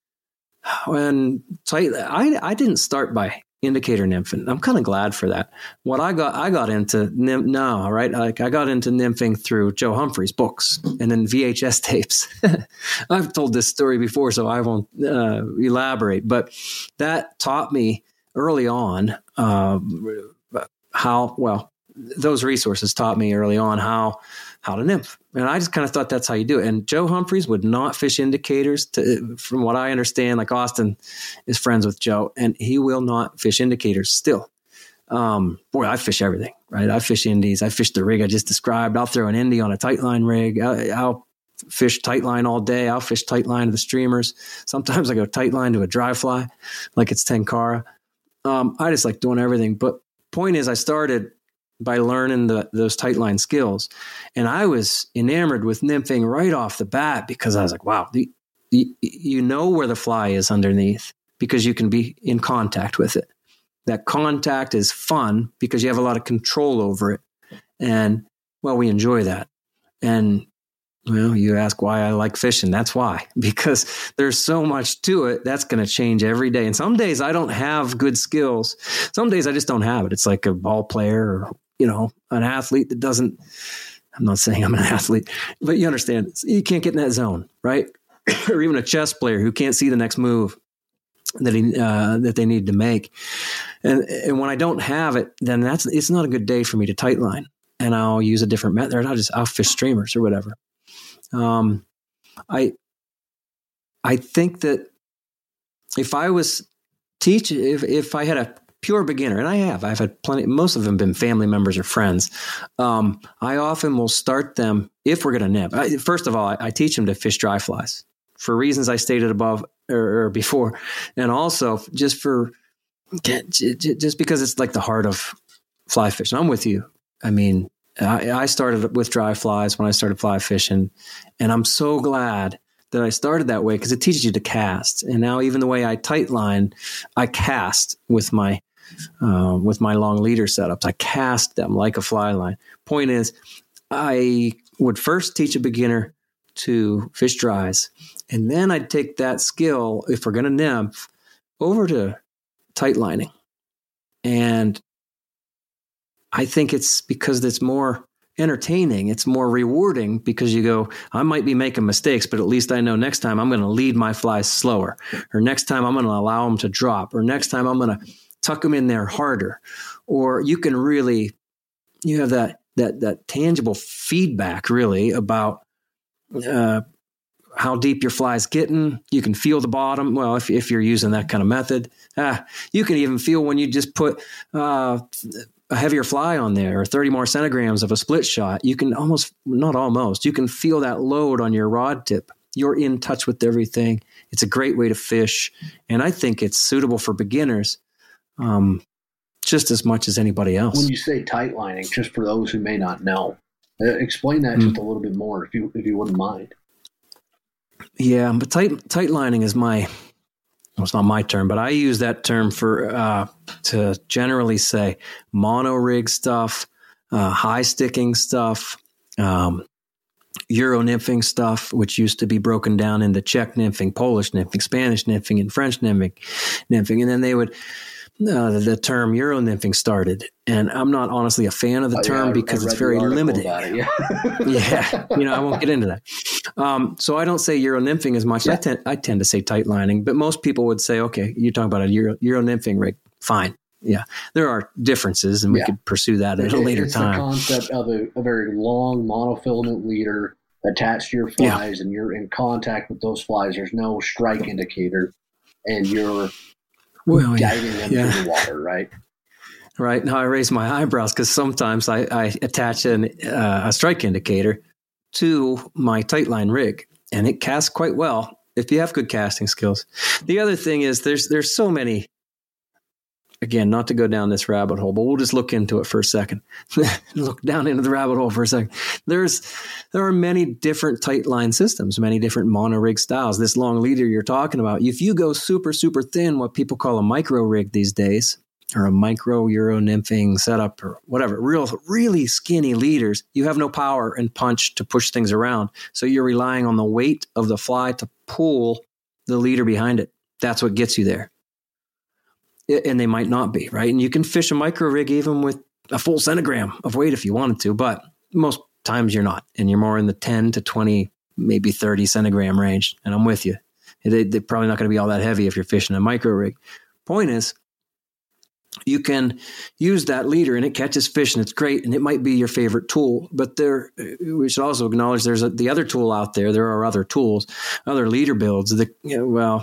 And so I, I didn't start by indicator nymphing. I'm kind of glad for that. What I got, I got into nymph now, right? Like I got into nymphing through Joe Humphrey's books and then V H S tapes. I've told this story before, so I won't uh, elaborate. But that taught me early on uh, how well those resources taught me early on how how to nymph. And I just kind of thought that's how you do it. And Joe Humphreys would not fish indicators to, from what I understand, like Austin is friends with Joe, and he will not fish indicators still. Um, boy, I fish everything, right? I fish indies. I fish the rig I just described. I'll throw an indie on a tight line rig. I, I'll fish tight line all day. I'll fish tight line to the streamers. Sometimes I go tight line to a dry fly, like it's Tenkara. Um, I just like doing everything. But point is, I started by learning the, those tight line skills. And I was enamored with nymphing right off the bat because I was like, wow, the, the, you know where the fly is underneath because you can be in contact with it. That contact is fun because you have a lot of control over it. And, well, we enjoy that. And, well, you ask why I like fishing. That's why, because there's so much to it. That's going to change every day. And some days I don't have good skills. Some days I just don't have it. It's like a ball player or, you know, an athlete that doesn't I'm not saying I'm an athlete, but you understand, you can't get in that zone, right? Or even a chess player who can't see the next move that he, uh, that they need to make. And, and when I don't have it, then that's, it's not a good day for me to tight line, and I'll use a different method. I'll just, I'll fish streamers or whatever. Um, I, I think that if I was teaching, if, if I had a pure beginner, and I have, I've had plenty, most of them been family members or friends. Um, I often will start them, if we're going to nib. I, first of all, I, I teach them to fish dry flies for reasons I stated above or, or before. And also just for, just because it's like the heart of fly fishing. I'm with you. I mean, I, I started with dry flies when I started fly fishing, and I'm so glad that I started that way because it teaches you to cast. And now even the way I tight line, I cast with my, uh, with my long leader setups. I cast them like a fly line. Point is, I would first teach a beginner to fish dries, and then I'd take that skill, if we're going to nymph, over to tight lining. And I think it's because it's more entertaining. It's more rewarding because you go, I might be making mistakes, but at least I know next time I'm going to lead my flies slower, or next time I'm going to allow them to drop, or next time I'm going to tuck them in there harder. Or you can really, you have that, that, that tangible feedback really about, uh, how deep your fly is getting. You can feel the bottom. Well, if, if you're using that kind of method, ah, you can even feel when you just put, uh, a heavier fly on there, or thirty more centigrams of a split shot. You can almost, not almost, you can feel that load on your rod tip. You're in touch with everything. It's a great way to fish. And I think it's suitable for beginners, um, just as much as anybody else. When you say tight lining, just for those who may not know, uh, explain that mm. just a little bit more, if you, if you wouldn't mind. Yeah, but tight, tight lining is my, well, it's not my term, but I use that term for uh, to generally say mono rig stuff, uh, high sticking stuff, um, Euro nymphing stuff, which used to be broken down into Czech nymphing, Polish nymphing, Spanish nymphing, and French nymphing, nymphing, and then they would uh, the, the term Euro nymphing started. And I'm not honestly a fan of the oh, term yeah, because it's very limiting. It, yeah. yeah, you know, I won't get into that. Um, so I don't say Euro nymphing as much. Yeah. I tend I tend to say tight lining, but most people would say, okay, you're talking about a Euro, Euro nymphing rig. Fine. Yeah, there are differences, and we yeah. could pursue that at it, a later it's time. The concept of a, a very long monofilament leader attached to your flies, yeah. and you're in contact with those flies. There's no strike indicator, and you're well, guiding them yeah. through the water, right? Right. Now I raise my eyebrows because sometimes I, I attach an, uh, a strike indicator to my tight line rig, and it casts quite well if you have good casting skills. The other thing is there's there's so many. Again, not to go down this rabbit hole, but we'll just look into it for a second. Look down into the rabbit hole for a second. There's, there are many different tight line systems, many different mono rig styles. This long leader you're talking about, if you go super, super thin, what people call a micro rig these days, or a micro Euro nymphing setup or whatever, real, really skinny leaders, you have no power and punch to push things around. So you're relying on the weight of the fly to pull the leader behind it. That's what gets you there. And they might not be, right? And you can fish a micro rig even with a full centigram of weight if you wanted to, but most times you're not. And you're more in the ten to twenty, maybe thirty centigram range. And I'm with you. They, they're probably not going to be all that heavy if you're fishing a micro rig. Point is, you can use that leader and it catches fish and it's great. And it might be your favorite tool, but there, we should also acknowledge there's a, the other tool out there. There are other tools, other leader builds that, you know, well,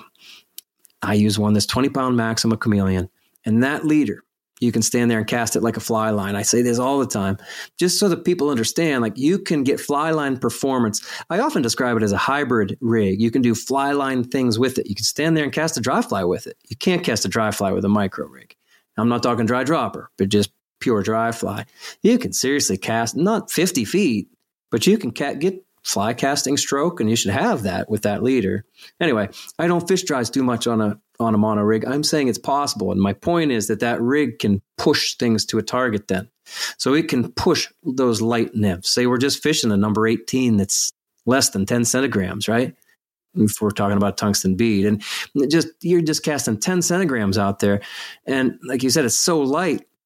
I use one that's twenty pound Maxima Chameleon, and that leader, you can stand there and cast it like a fly line. I say this all the time, just so that people understand, like you can get fly line performance. I often describe it as a hybrid rig. You can do fly line things with it. You can stand there and cast a dry fly with it. You can't cast a dry fly with a micro rig. I'm not talking dry dropper, but just pure dry fly. You can seriously cast, not fifty feet, but you can ca- get fly casting stroke, and you should have that with that leader. Anyway, I don't fish dries too much on a on a mono rig. I'm saying it's possible, and my point is that that rig can push things to a target then. So it can push those light nymphs. Say we're just fishing a number eighteen that's less than ten centigrams, right? If we're talking about tungsten bead, and just you're just casting ten centigrams out there, and like you said, it's so light.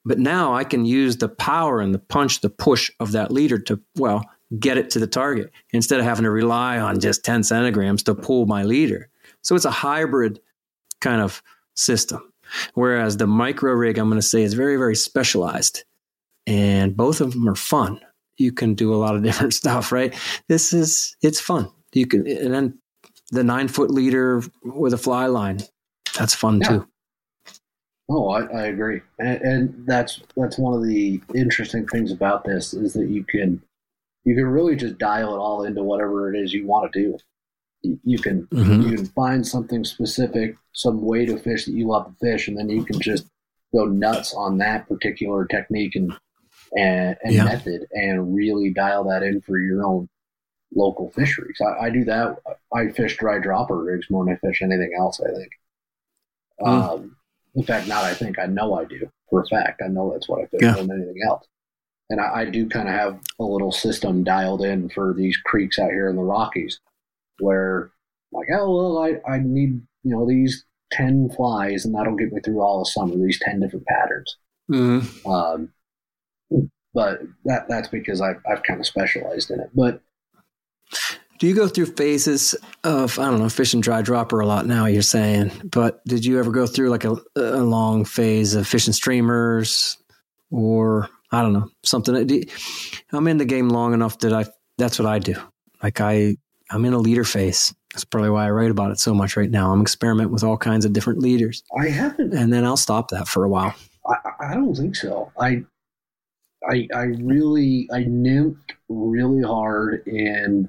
But now I can use the power and the punch, the push of that leader to, well, get it to the target instead of having to rely on just ten centigrams to pull my leader. So it's a hybrid kind of system. Whereas the micro rig, I'm going to say, is very, very specialized. And both of them are fun. You can do a lot of different stuff, right? This is, it's fun. You can, and then the nine foot leader with a fly line, that's fun yeah. too. Oh, I, I agree. And, and that's, that's one of the interesting things about this is that you can, you can really just dial it all into whatever it is you want to do. You, you can, mm-hmm. you can find something specific, some way to fish that you love to fish, and then you can just go nuts on that particular technique and, and, and yeah. method and really dial that in for your own local fisheries. I, I do that. I fish dry dropper rigs more than I fish anything else, I think. Mm. Um, in fact, not I think, I know I do for a fact. I know that's what I fish yeah. more than anything else. And I, I do kind of have a little system dialed in for these creeks out here in the Rockies where like, oh, well, I, I need, you know, these ten flies and that'll get me through all of summer, these ten different patterns. Mm. Um, but that that's because I've, I've kind of specialized in it. But do you go through phases of, I don't know, fishing dry dropper a lot now, you're saying, but did you ever go through like a, a long phase of fishing streamers or, I don't know, something? You, I'm in the game long enough that I, that's what I do. Like I, I'm in a leader phase. That's probably why I write about it so much right now. I'm experimenting with all kinds of different leaders. I haven't. And then I'll stop that for a while. I, I don't think so. I, I, I really, I nymphed really hard in,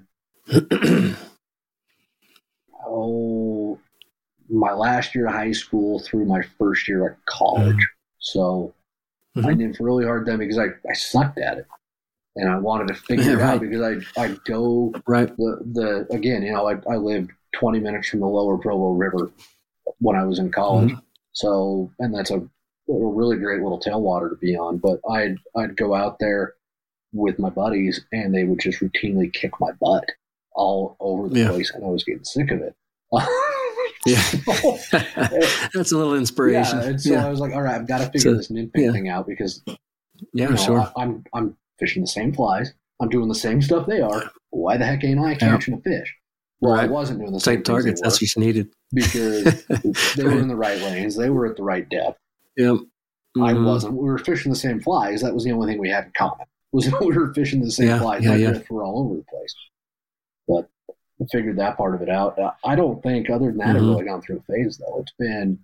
oh, my last year of high school through my first year at college. Mm-hmm. So mm-hmm. I nymphed really hard then because I, I sucked at it. And I wanted to figure it right. out because I I go right. the, the again, you know, I, I lived twenty minutes from the lower Provo River when I was in college. Mm-hmm. So, and that's a, a really great little tailwater to be on. But I'd, I'd go out there with my buddies and they would just routinely kick my butt all over the yeah. place. And I was getting sick of it. yeah. So, that's a little inspiration. Yeah. And so yeah. I was like, all right, I've got to figure so, this nymphing yeah. thing out because yeah, you know, sure. I, I'm, I'm, fishing the same flies. I'm doing the same stuff they are. Why the heck ain't I catching yeah. a fish? Well, right. I wasn't doing the same targets. That's what you needed. Because they were in the right lanes. They were at the right depth. Yep. Mm-hmm. I wasn't. We were fishing the same flies. That was the only thing we had in common. Was we were fishing the same yeah, flies. Yeah, My yeah. drifts were all over the place. But I figured that part of it out. I don't think, other than that, mm-hmm. I've really gone through a phase, though. It's been...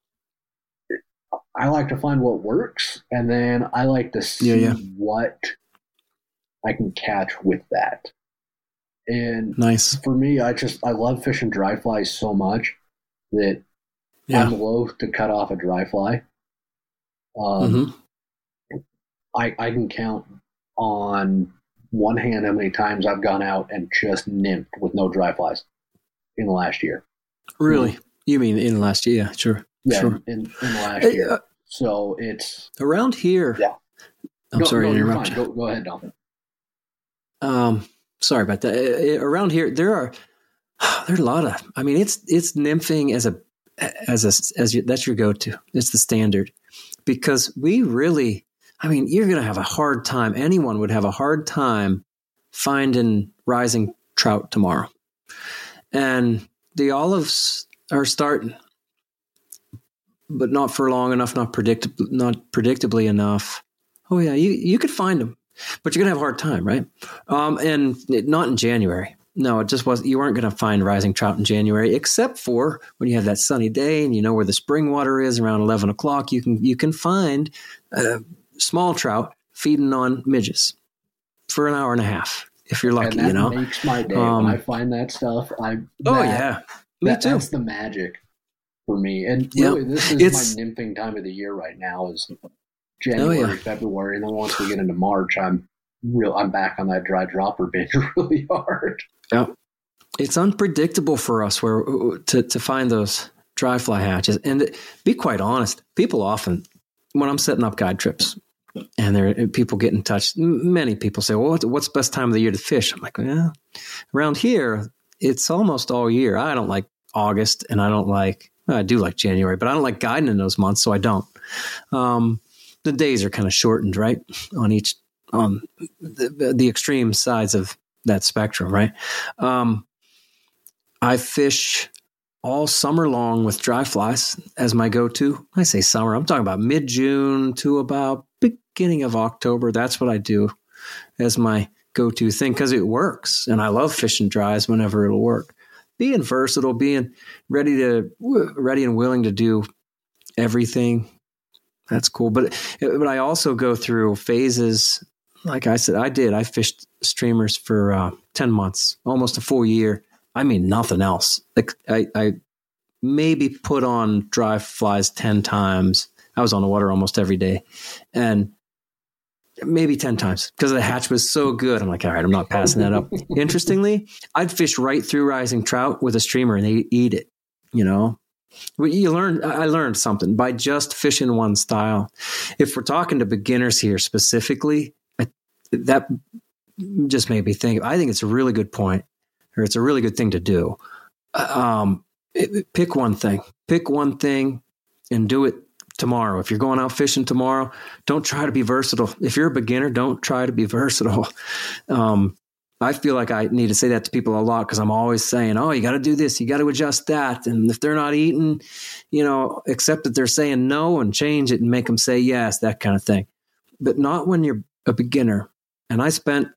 I like to find what works, and then I like to see yeah, yeah. what I can catch with that. And nice. For me, I just I love fishing dry flies so much that yeah. I'm loath to cut off a dry fly. Um, mm-hmm. I I can count on one hand how many times I've gone out and just nymphed with no dry flies in the last year. Really? Mm-hmm. You mean in the last year? Yeah, sure. Yeah, sure. in, in the last hey, year. Uh, so it's around here. Yeah. I'm no, sorry no, to you're interrupt fine. you. Go, go ahead, Dom. Um, sorry about that. Uh, around here, there are there are a lot of. I mean, it's it's nymphing as a as a as your, that's your go-to. It's the standard because we really. I mean, you're going to have a hard time. Anyone would have a hard time finding rising trout tomorrow, and the olives are starting. But not for long enough, not predictable, not predictably enough. Oh yeah, you you could find them, but you're gonna have a hard time, right? Um, and it, not in January. No, it just wasn't. You weren't gonna find rising trout in January, except for when you have that sunny day and you know where the spring water is around eleven o'clock. You can you can find uh, small trout feeding on midges for an hour and a half if you're lucky. And that you know, makes my day um, when I find that stuff. I that, oh yeah, me that, too. That's the magic. For me, and yep. really, this is it's, my nymphing time of the year right now. Is January, oh, yeah. February, and then once we get into March, I'm real. I'm back on that dry dropper binge really hard. Yeah, it's unpredictable for us where to to find those dry fly hatches. And be quite honest, people often when I'm setting up guide trips, and there people get in touch. Many people say, "Well, what's, what's the best time of the year to fish?" I'm like, "Well, around here, it's almost all year. I don't like August, and I don't like." I do like January, but I don't like guiding in those months, so I don't. Um, the days are kind of shortened, right? On each, on the, the extreme sides of that spectrum, right? Um, I fish all summer long with dry flies as my go-to. I say summer, I'm talking about mid-June to about beginning of October. That's what I do as my go-to thing because it works. And I love fishing dries whenever it'll work. Being versatile, being ready to, ready and willing to do everything. That's cool. But, but I also go through phases. Like I said, I did. I fished streamers for uh, ten months, almost a full year. I mean, nothing else. Like I, I maybe put on dry flies ten times. I was on the water almost every day, and maybe ten times because the hatch was so good. I'm like, all right, I'm not passing that up. Interestingly, I'd fish right through rising trout with a streamer, and they eat it. You know, you learn. I learned something by just fishing one style. If we're talking to beginners here specifically, I, that just made me think. I think it's a really good point. Or it's a really good thing to do. Um, it, pick one thing. Pick one thing and do it tomorrow. If you're going out fishing tomorrow, don't try to be versatile. If you're a beginner, don't try to be versatile. Um, I feel like I need to say that to people a lot because I'm always saying, oh, you got to do this. You got to adjust that. And if they're not eating, you know, accept that they're saying no and change it and make them say yes, that kind of thing. But not when you're a beginner. And I spent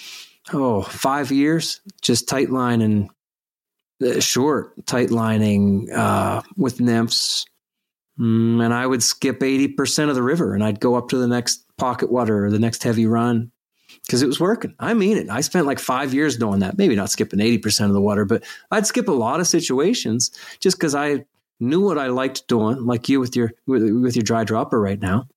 Oh, five years, just tight lining, uh, short tight lining uh, with nymphs. Mm, and I would skip eighty percent of the river and I'd go up to the next pocket water or the next heavy run because it was working. I mean it. I spent like five years doing that. Maybe not skipping eighty percent of the water, but I'd skip a lot of situations just because I knew what I liked doing, like you with your, with, with your dry dropper right now.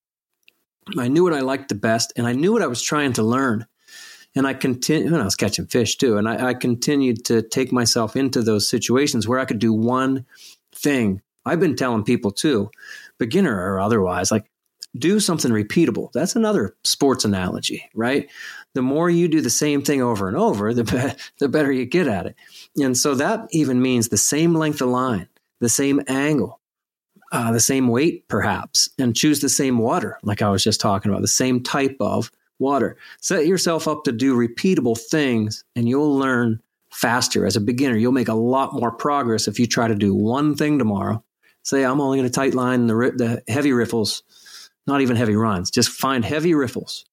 I knew what I liked the best and I knew what I was trying to learn. And I continued, I was catching fish too. And I, I continued to take myself into those situations where I could do one thing. I've been telling people too, beginner or otherwise, like do something repeatable. That's another sports analogy, right? The more you do the same thing over and over, the, be- the better you get at it. And so that even means the same length of line, the same angle, uh, the same weight perhaps, and choose the same water, like I was just talking about, the same type of water. Set yourself up to do repeatable things and you'll learn faster. As a beginner, you'll make a lot more progress if you try to do one thing tomorrow. Say, I'm only going to tight line the, the heavy riffles, not even heavy runs. Just find heavy riffles.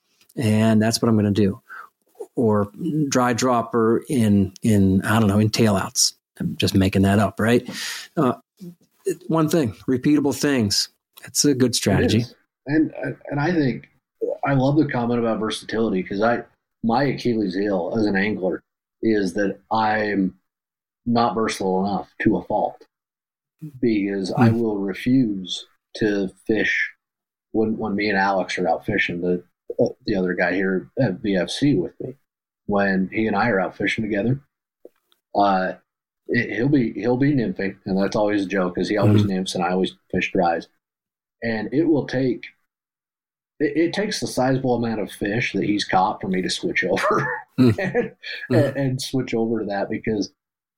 And that's what I'm going to do. Or dry dropper in, in I don't know, in tailouts. I'm just making that up, right? Uh, one thing, repeatable things. It's a good strategy. And and I think I love the comment about versatility because I my Achilles heel as an angler is that I'm not versatile enough to a fault because mm. I will refuse to fish when when me and Alex are out fishing, the uh, the other guy here at V F C with me, when he and I are out fishing together, uh, it, he'll be he'll be nymphing, and that's always a joke because he always mm-hmm. nymphs and I always fish dries, and it will take it, it takes a sizable amount of fish that he's caught for me to switch over mm-hmm. and, and, and switch over to that because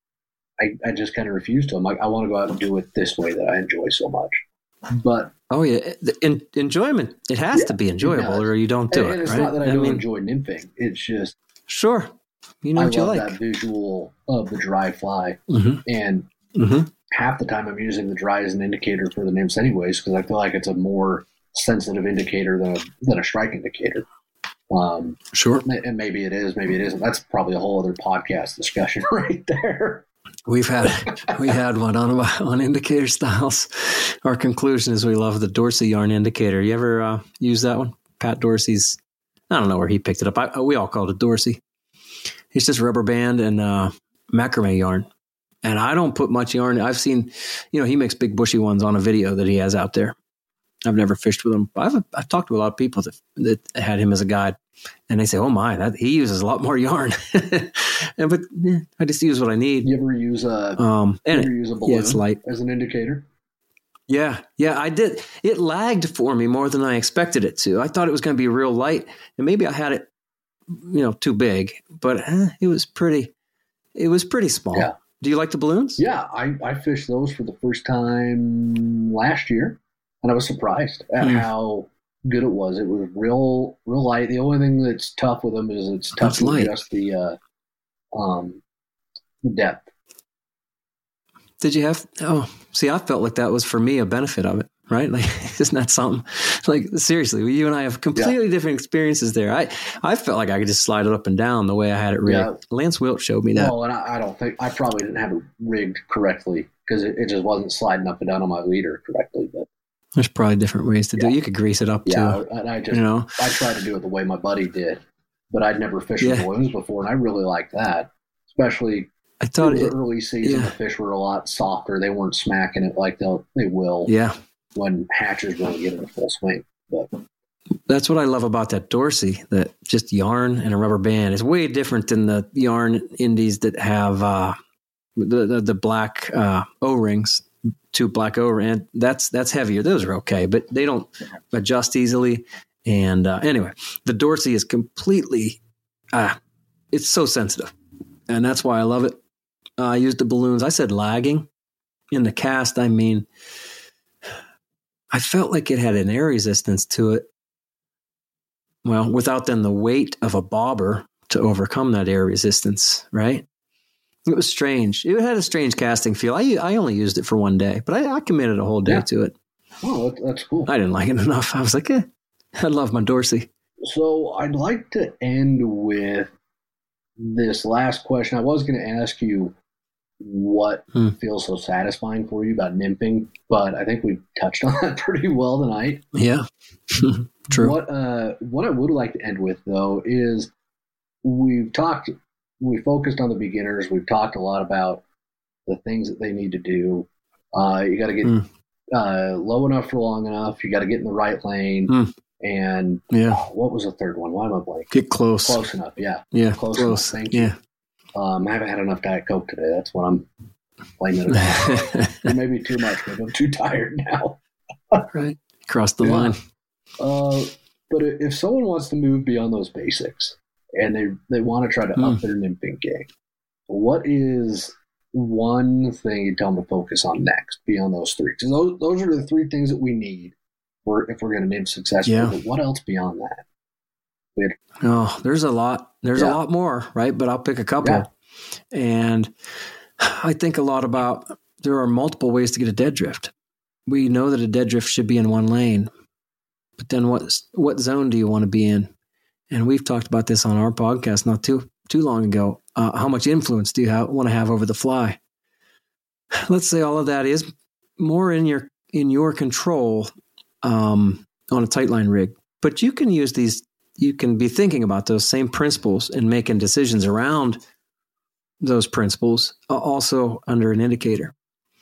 I, I just kind of refuse to. I'm like, I want to go out and do it this way that I enjoy so much. But oh yeah, the in, enjoyment. It has yeah, to be enjoyable, or you don't do and, it. And it's right? not that I, I don't mean, enjoy nymphing. It's just sure, you know I what you love like. that visual of the dry fly, mm-hmm. and mm-hmm. half the time I'm using the dry as an indicator for the nymphs, anyways, because I feel like it's a more sensitive indicator than a, than a strike indicator. Um, sure, and maybe it is, maybe it isn't. That's probably a whole other podcast discussion right there. We've had we had one on on indicator styles. Our conclusion is we love the Dorsey yarn indicator. You ever uh, use that one? Pat Dorsey's. I don't know where he picked it up. I, we all called it Dorsey. It's just rubber band and uh, macrame yarn. And I don't put much yarn. I've seen, you know, he makes big bushy ones on a video that he has out there. I've never fished with him. I've I've talked to a lot of people that that had him as a guide, and they say, "Oh my, that he uses a lot more yarn." and but yeah, I just use what I need. You ever use a um and you ever it, use a balloon yeah, it's light. as an indicator? Yeah, yeah, I did. It lagged for me more than I expected it to. I thought it was going to be real light, and maybe I had it, you know, too big. But eh, it was pretty. It was pretty small. Yeah. Do you like the balloons? Yeah, I I fished those for the first time last year. And I was surprised at mm. how good it was. It was real, real light. The only thing that's tough with them is it's tough That's to light. adjust the uh, um, the depth. Did you have, oh, see, I felt like that was for me a benefit of it, right? Like, isn't that something? Like, seriously, you and I have completely yeah. different experiences there. I, I felt like I could just slide it up and down the way I had it rigged. Yeah. Lance Wilt showed me that. Well, and I, I don't think, I probably didn't have it rigged correctly because it, it just wasn't sliding up and down on my leader correctly. But there's probably different ways to yeah. do it. You could grease it up yeah, too. And I just, you know? I tried to do it the way my buddy did, but I'd never fished yeah. with balloons before, and I really liked that, especially. I thought in the it, early season, yeah. the fish were a lot softer. They weren't smacking it like they'll they will. Yeah. When hatches really get into full swing. But that's what I love about that Dorsey. That just yarn and a rubber band is way different than the yarn indies that have uh, the, the the black uh, O-rings, two black O-rings. That's that's heavier. Those are okay, but they don't adjust easily. And uh, anyway, the Dorsey is completely. Uh, it's so sensitive, and that's why I love it. Uh, I used the balloons. I said lagging. In the cast, I mean, I felt like it had an air resistance to it. Well, without then the weight of a bobber to overcome that air resistance, right? It was strange. It had a strange casting feel. I I only used it for one day, but I, I committed a whole day yeah. to it. Oh, that's cool. I didn't like it enough. I was like, eh, I love my Dorsey. So I'd like to end with this last question. I was going to ask you what hmm. feels so satisfying for you about nymphing, but I think we touched on that pretty well tonight. Yeah, true. What uh, what I would like to end with, though, is we've talked, we focused on the beginners. We've talked a lot about the things that they need to do. Uh, you got to get hmm. uh, low enough for long enough. You got to get in the right lane. Hmm. And yeah, oh, what was the third one? Why am I blanking? Get close. Close enough, yeah. Yeah, close, close. enough. Thank yeah. you. Um, I haven't had enough Diet Coke today. That's what I'm blaming it on. Maybe too much. Maybe I'm too tired now. Right. Cross the yeah. line. Uh, but if someone wants to move beyond those basics and they, they want to try to mm. up their nymphing game, what is one thing you tell them to focus on next beyond those three? Because those, those are the three things that we need for if we're going to nymph successfully. Yeah. But what else beyond that? We'd, oh, there's a lot. There's yeah. a lot more, right? But I'll pick a couple. Yeah. And I think a lot about there are multiple ways to get a dead drift. We know that a dead drift should be in one lane, but then what what zone do you want to be in? And we've talked about this on our podcast not too too long ago. Uh, how much influence do you have, want to have over the fly? Let's say all of that is more in your in your control um, on a tight line rig, but you can use these. You can be thinking about those same principles and making decisions around those principles also under an indicator.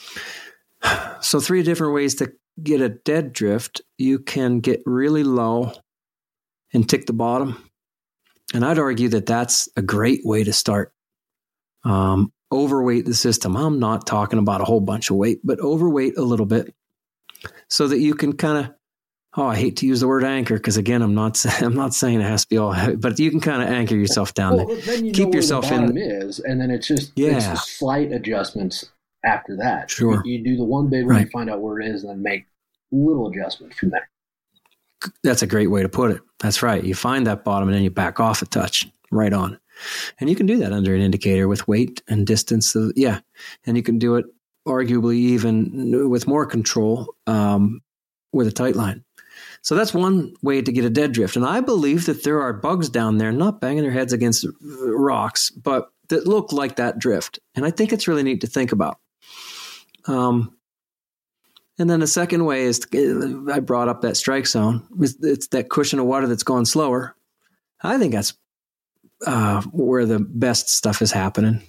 So three different ways to get a dead drift. You can get really low and tick the bottom. And I'd argue that that's a great way to start. Um, overweight the system. I'm not talking about a whole bunch of weight, but overweight a little bit so that you can kind of, oh, I hate to use the word anchor because again, I'm not I'm not saying it has to be all heavy, but you can kind of anchor yourself down well, there. Then you Keep know yourself where the bottom in. Is, and then it's just yeah. it's slight adjustments after that. Sure. You, you do the one big one, right. you find out where it is, and then make little adjustments from there. That's a great way to put it. That's right. You find that bottom and then you back off a touch right on. And you can do that under an indicator with weight and distance. Of, yeah. And you can do it arguably even with more control um, with a tight line. So that's one way to get a dead drift. And I believe that there are bugs down there, not banging their heads against rocks, but that look like that drift. And I think it's really neat to think about. Um, and then the second way is, to, I brought up that strike zone. It's, it's that cushion of water that's going slower. I think that's uh, where the best stuff is happening.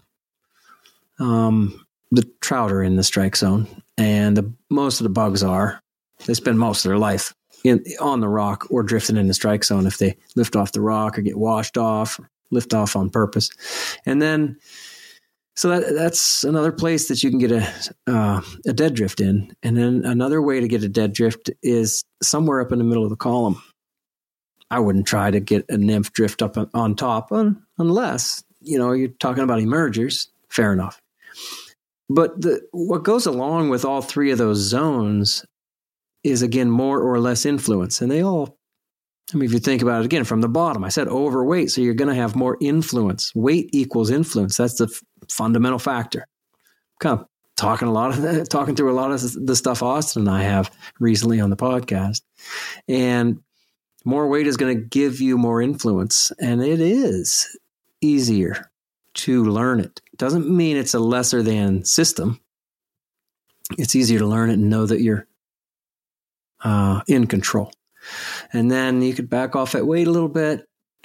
Um, the trout are in the strike zone, and the, most of the bugs are. They spend most of their life in on the rock or drifting in the strike zone if they lift off the rock or get washed off, or lift off on purpose. And then, so that that's another place that you can get a uh, a dead drift in. And then another way to get a dead drift is somewhere up in the middle of the column. I wouldn't try to get a nymph drift up on top unless, you know, you're talking about emergers. Fair enough. But the, what goes along with all three of those zones is, again, more or less influence. And they all I mean, if you think about it again from the bottom, I said overweight, so you're going to have more influence. Weight equals influence. That's the f- fundamental factor. Kind of talking a lot of that, talking through a lot of the stuff Austin and I have recently on the podcast. And more weight is going to give you more influence, and it is easier to learn it. Doesn't mean it's a lesser than system. It's easier to learn it and know that you're uh, in control. And then you could back off that weight a little bit.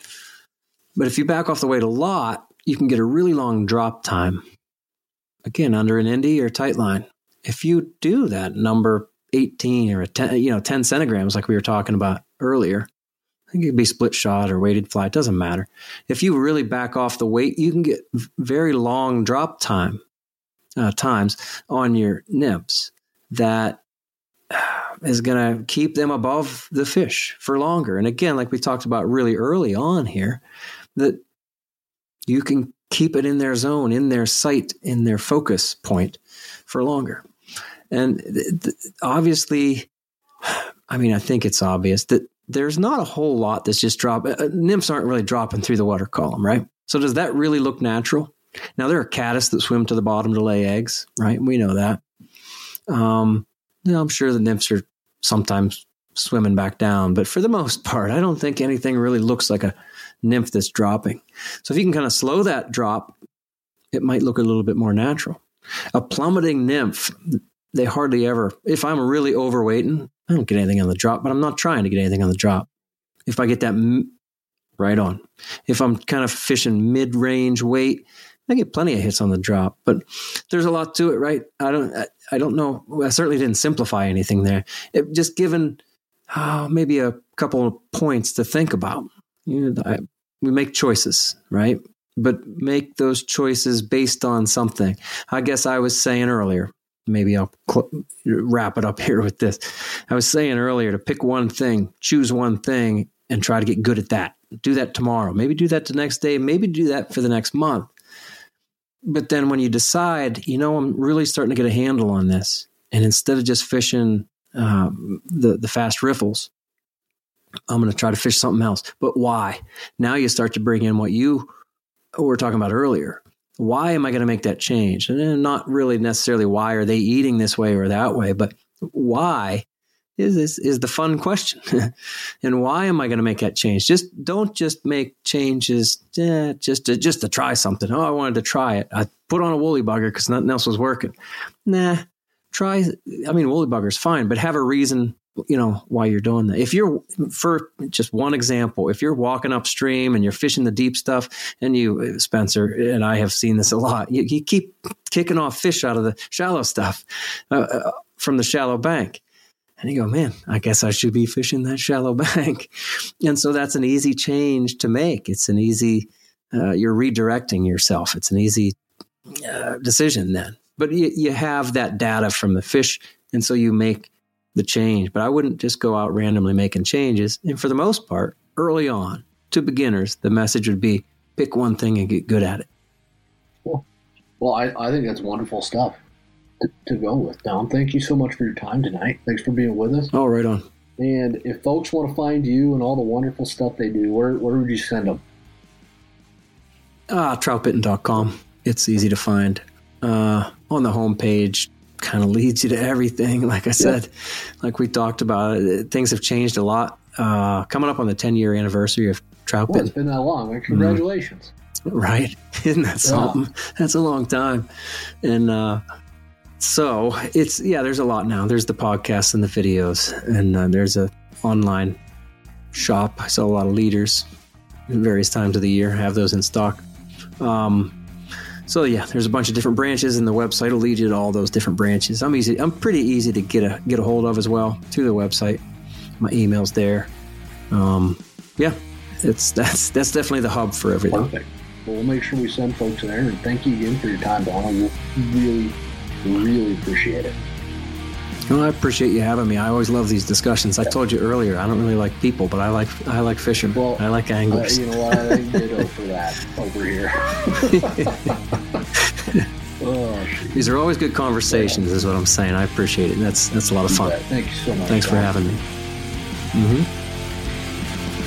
But if you back off the weight a lot, you can get a really long drop time. Again, under an Indy or tight line. If you do that number eighteen or a ten, you know, ten centigrams, like we were talking about earlier, I think it could be split shot or weighted fly. It doesn't matter. If you really back off the weight, you can get very long drop time uh, times on your nymphs that is going to keep them above the fish for longer. And again, like we talked about really early on here, that you can keep it in their zone, in their sight, in their focus point for longer. And th- th- obviously, I mean, I think it's obvious that there's not a whole lot that's just dropping. Uh, nymphs aren't really dropping through the water column, right? So does that really look natural? Now, there are caddis that swim to the bottom to lay eggs, right? We know that. Um, you know, I'm sure the nymphs are sometimes swimming back down, but for the most part, I don't think anything really looks like a nymph that's dropping. So if you can kind of slow that drop, it might look a little bit more natural. A plummeting nymph, they hardly ever, if I'm really overweighting, I don't get anything on the drop, but I'm not trying to get anything on the drop. If I get that m- right on. If I'm kind of fishing mid-range weight, I get plenty of hits on the drop, but there's a lot to it, right? I don't, I, I don't know. I certainly didn't simplify anything there. It, just given uh, maybe a couple of points to think about. You know, I, we make choices, right? But make those choices based on something. I guess I was saying earlier, maybe I'll cl- wrap it up here with this. I was saying earlier to pick one thing, choose one thing, and try to get good at that. Do that tomorrow. Maybe do that the next day. Maybe do that for the next month. But then when you decide, you know, I'm really starting to get a handle on this, and instead of just fishing um, the, the fast riffles, I'm going to try to fish something else. But why? Now you start to bring in what you were talking about earlier. Why am I going to make that change? And not really necessarily why are they eating this way or that way, but why is this is the fun question. And why am I going to make that change? Just don't just make changes eh, just to, just to try something. Oh, I wanted to try it. I put on a woolly bugger because nothing else was working. Nah, try. I mean, woolly bugger is fine, but have a reason, you know, why you're doing that. If you're, for just one example, if you're walking upstream and you're fishing the deep stuff, and you, Spencer, and I have seen this a lot, you, you keep kicking off fish out of the shallow stuff uh, uh, from the shallow bank. And you go, man, I guess I should be fishing that shallow bank. And so that's an easy change to make. It's an easy, uh, you're redirecting yourself. It's an easy uh, decision then. But you, you have that data from the fish, and so you make the change. But I wouldn't just go out randomly making changes. And for the most part, early on, to beginners, the message would be pick one thing and get good at it. Cool. Well, I, I think that's wonderful stuff to, to go with. Dom, thank you so much for your time tonight. Thanks for being with us. Oh, right on. And if folks want to find you and all the wonderful stuff they do, where, where would you send them? Ah, trout bitten dot com. It's easy to find. Uh, on the homepage, kind of leads you to everything. Like I said, yeah. Like we talked about, things have changed a lot. Uh, coming up on the ten year anniversary of Trout Well, Bitten. it's been that long. Like, congratulations. Mm. Right. Isn't that something? Yeah. That's a long time. And uh, so it's, yeah, there's a lot now. There's the podcasts and the videos, and uh, there's a online shop. I sell a lot of leaders at various times of the year. I have those in stock. Um, So yeah, there's a bunch of different branches, and the website will lead you to all those different branches. I'm easy. I'm pretty easy to get a get a hold of as well through the website. My email's there. Um, yeah, it's that's that's definitely the hub for everything. Perfect. Well, we'll make sure we send folks there, and thank you again for your time, Donald. We really, really appreciate it. Well, I appreciate you having me. I always love these discussions. I told you earlier, I don't really like people, but I like I like fishing. Well, I like anglers. Uh, you know what? I think ditto for that over here. Oh, these are always good conversations, yeah. Is what I'm saying. I appreciate it. That's that's a lot of fun. Thank you so much. Thanks Don. for having me. Mm-hmm.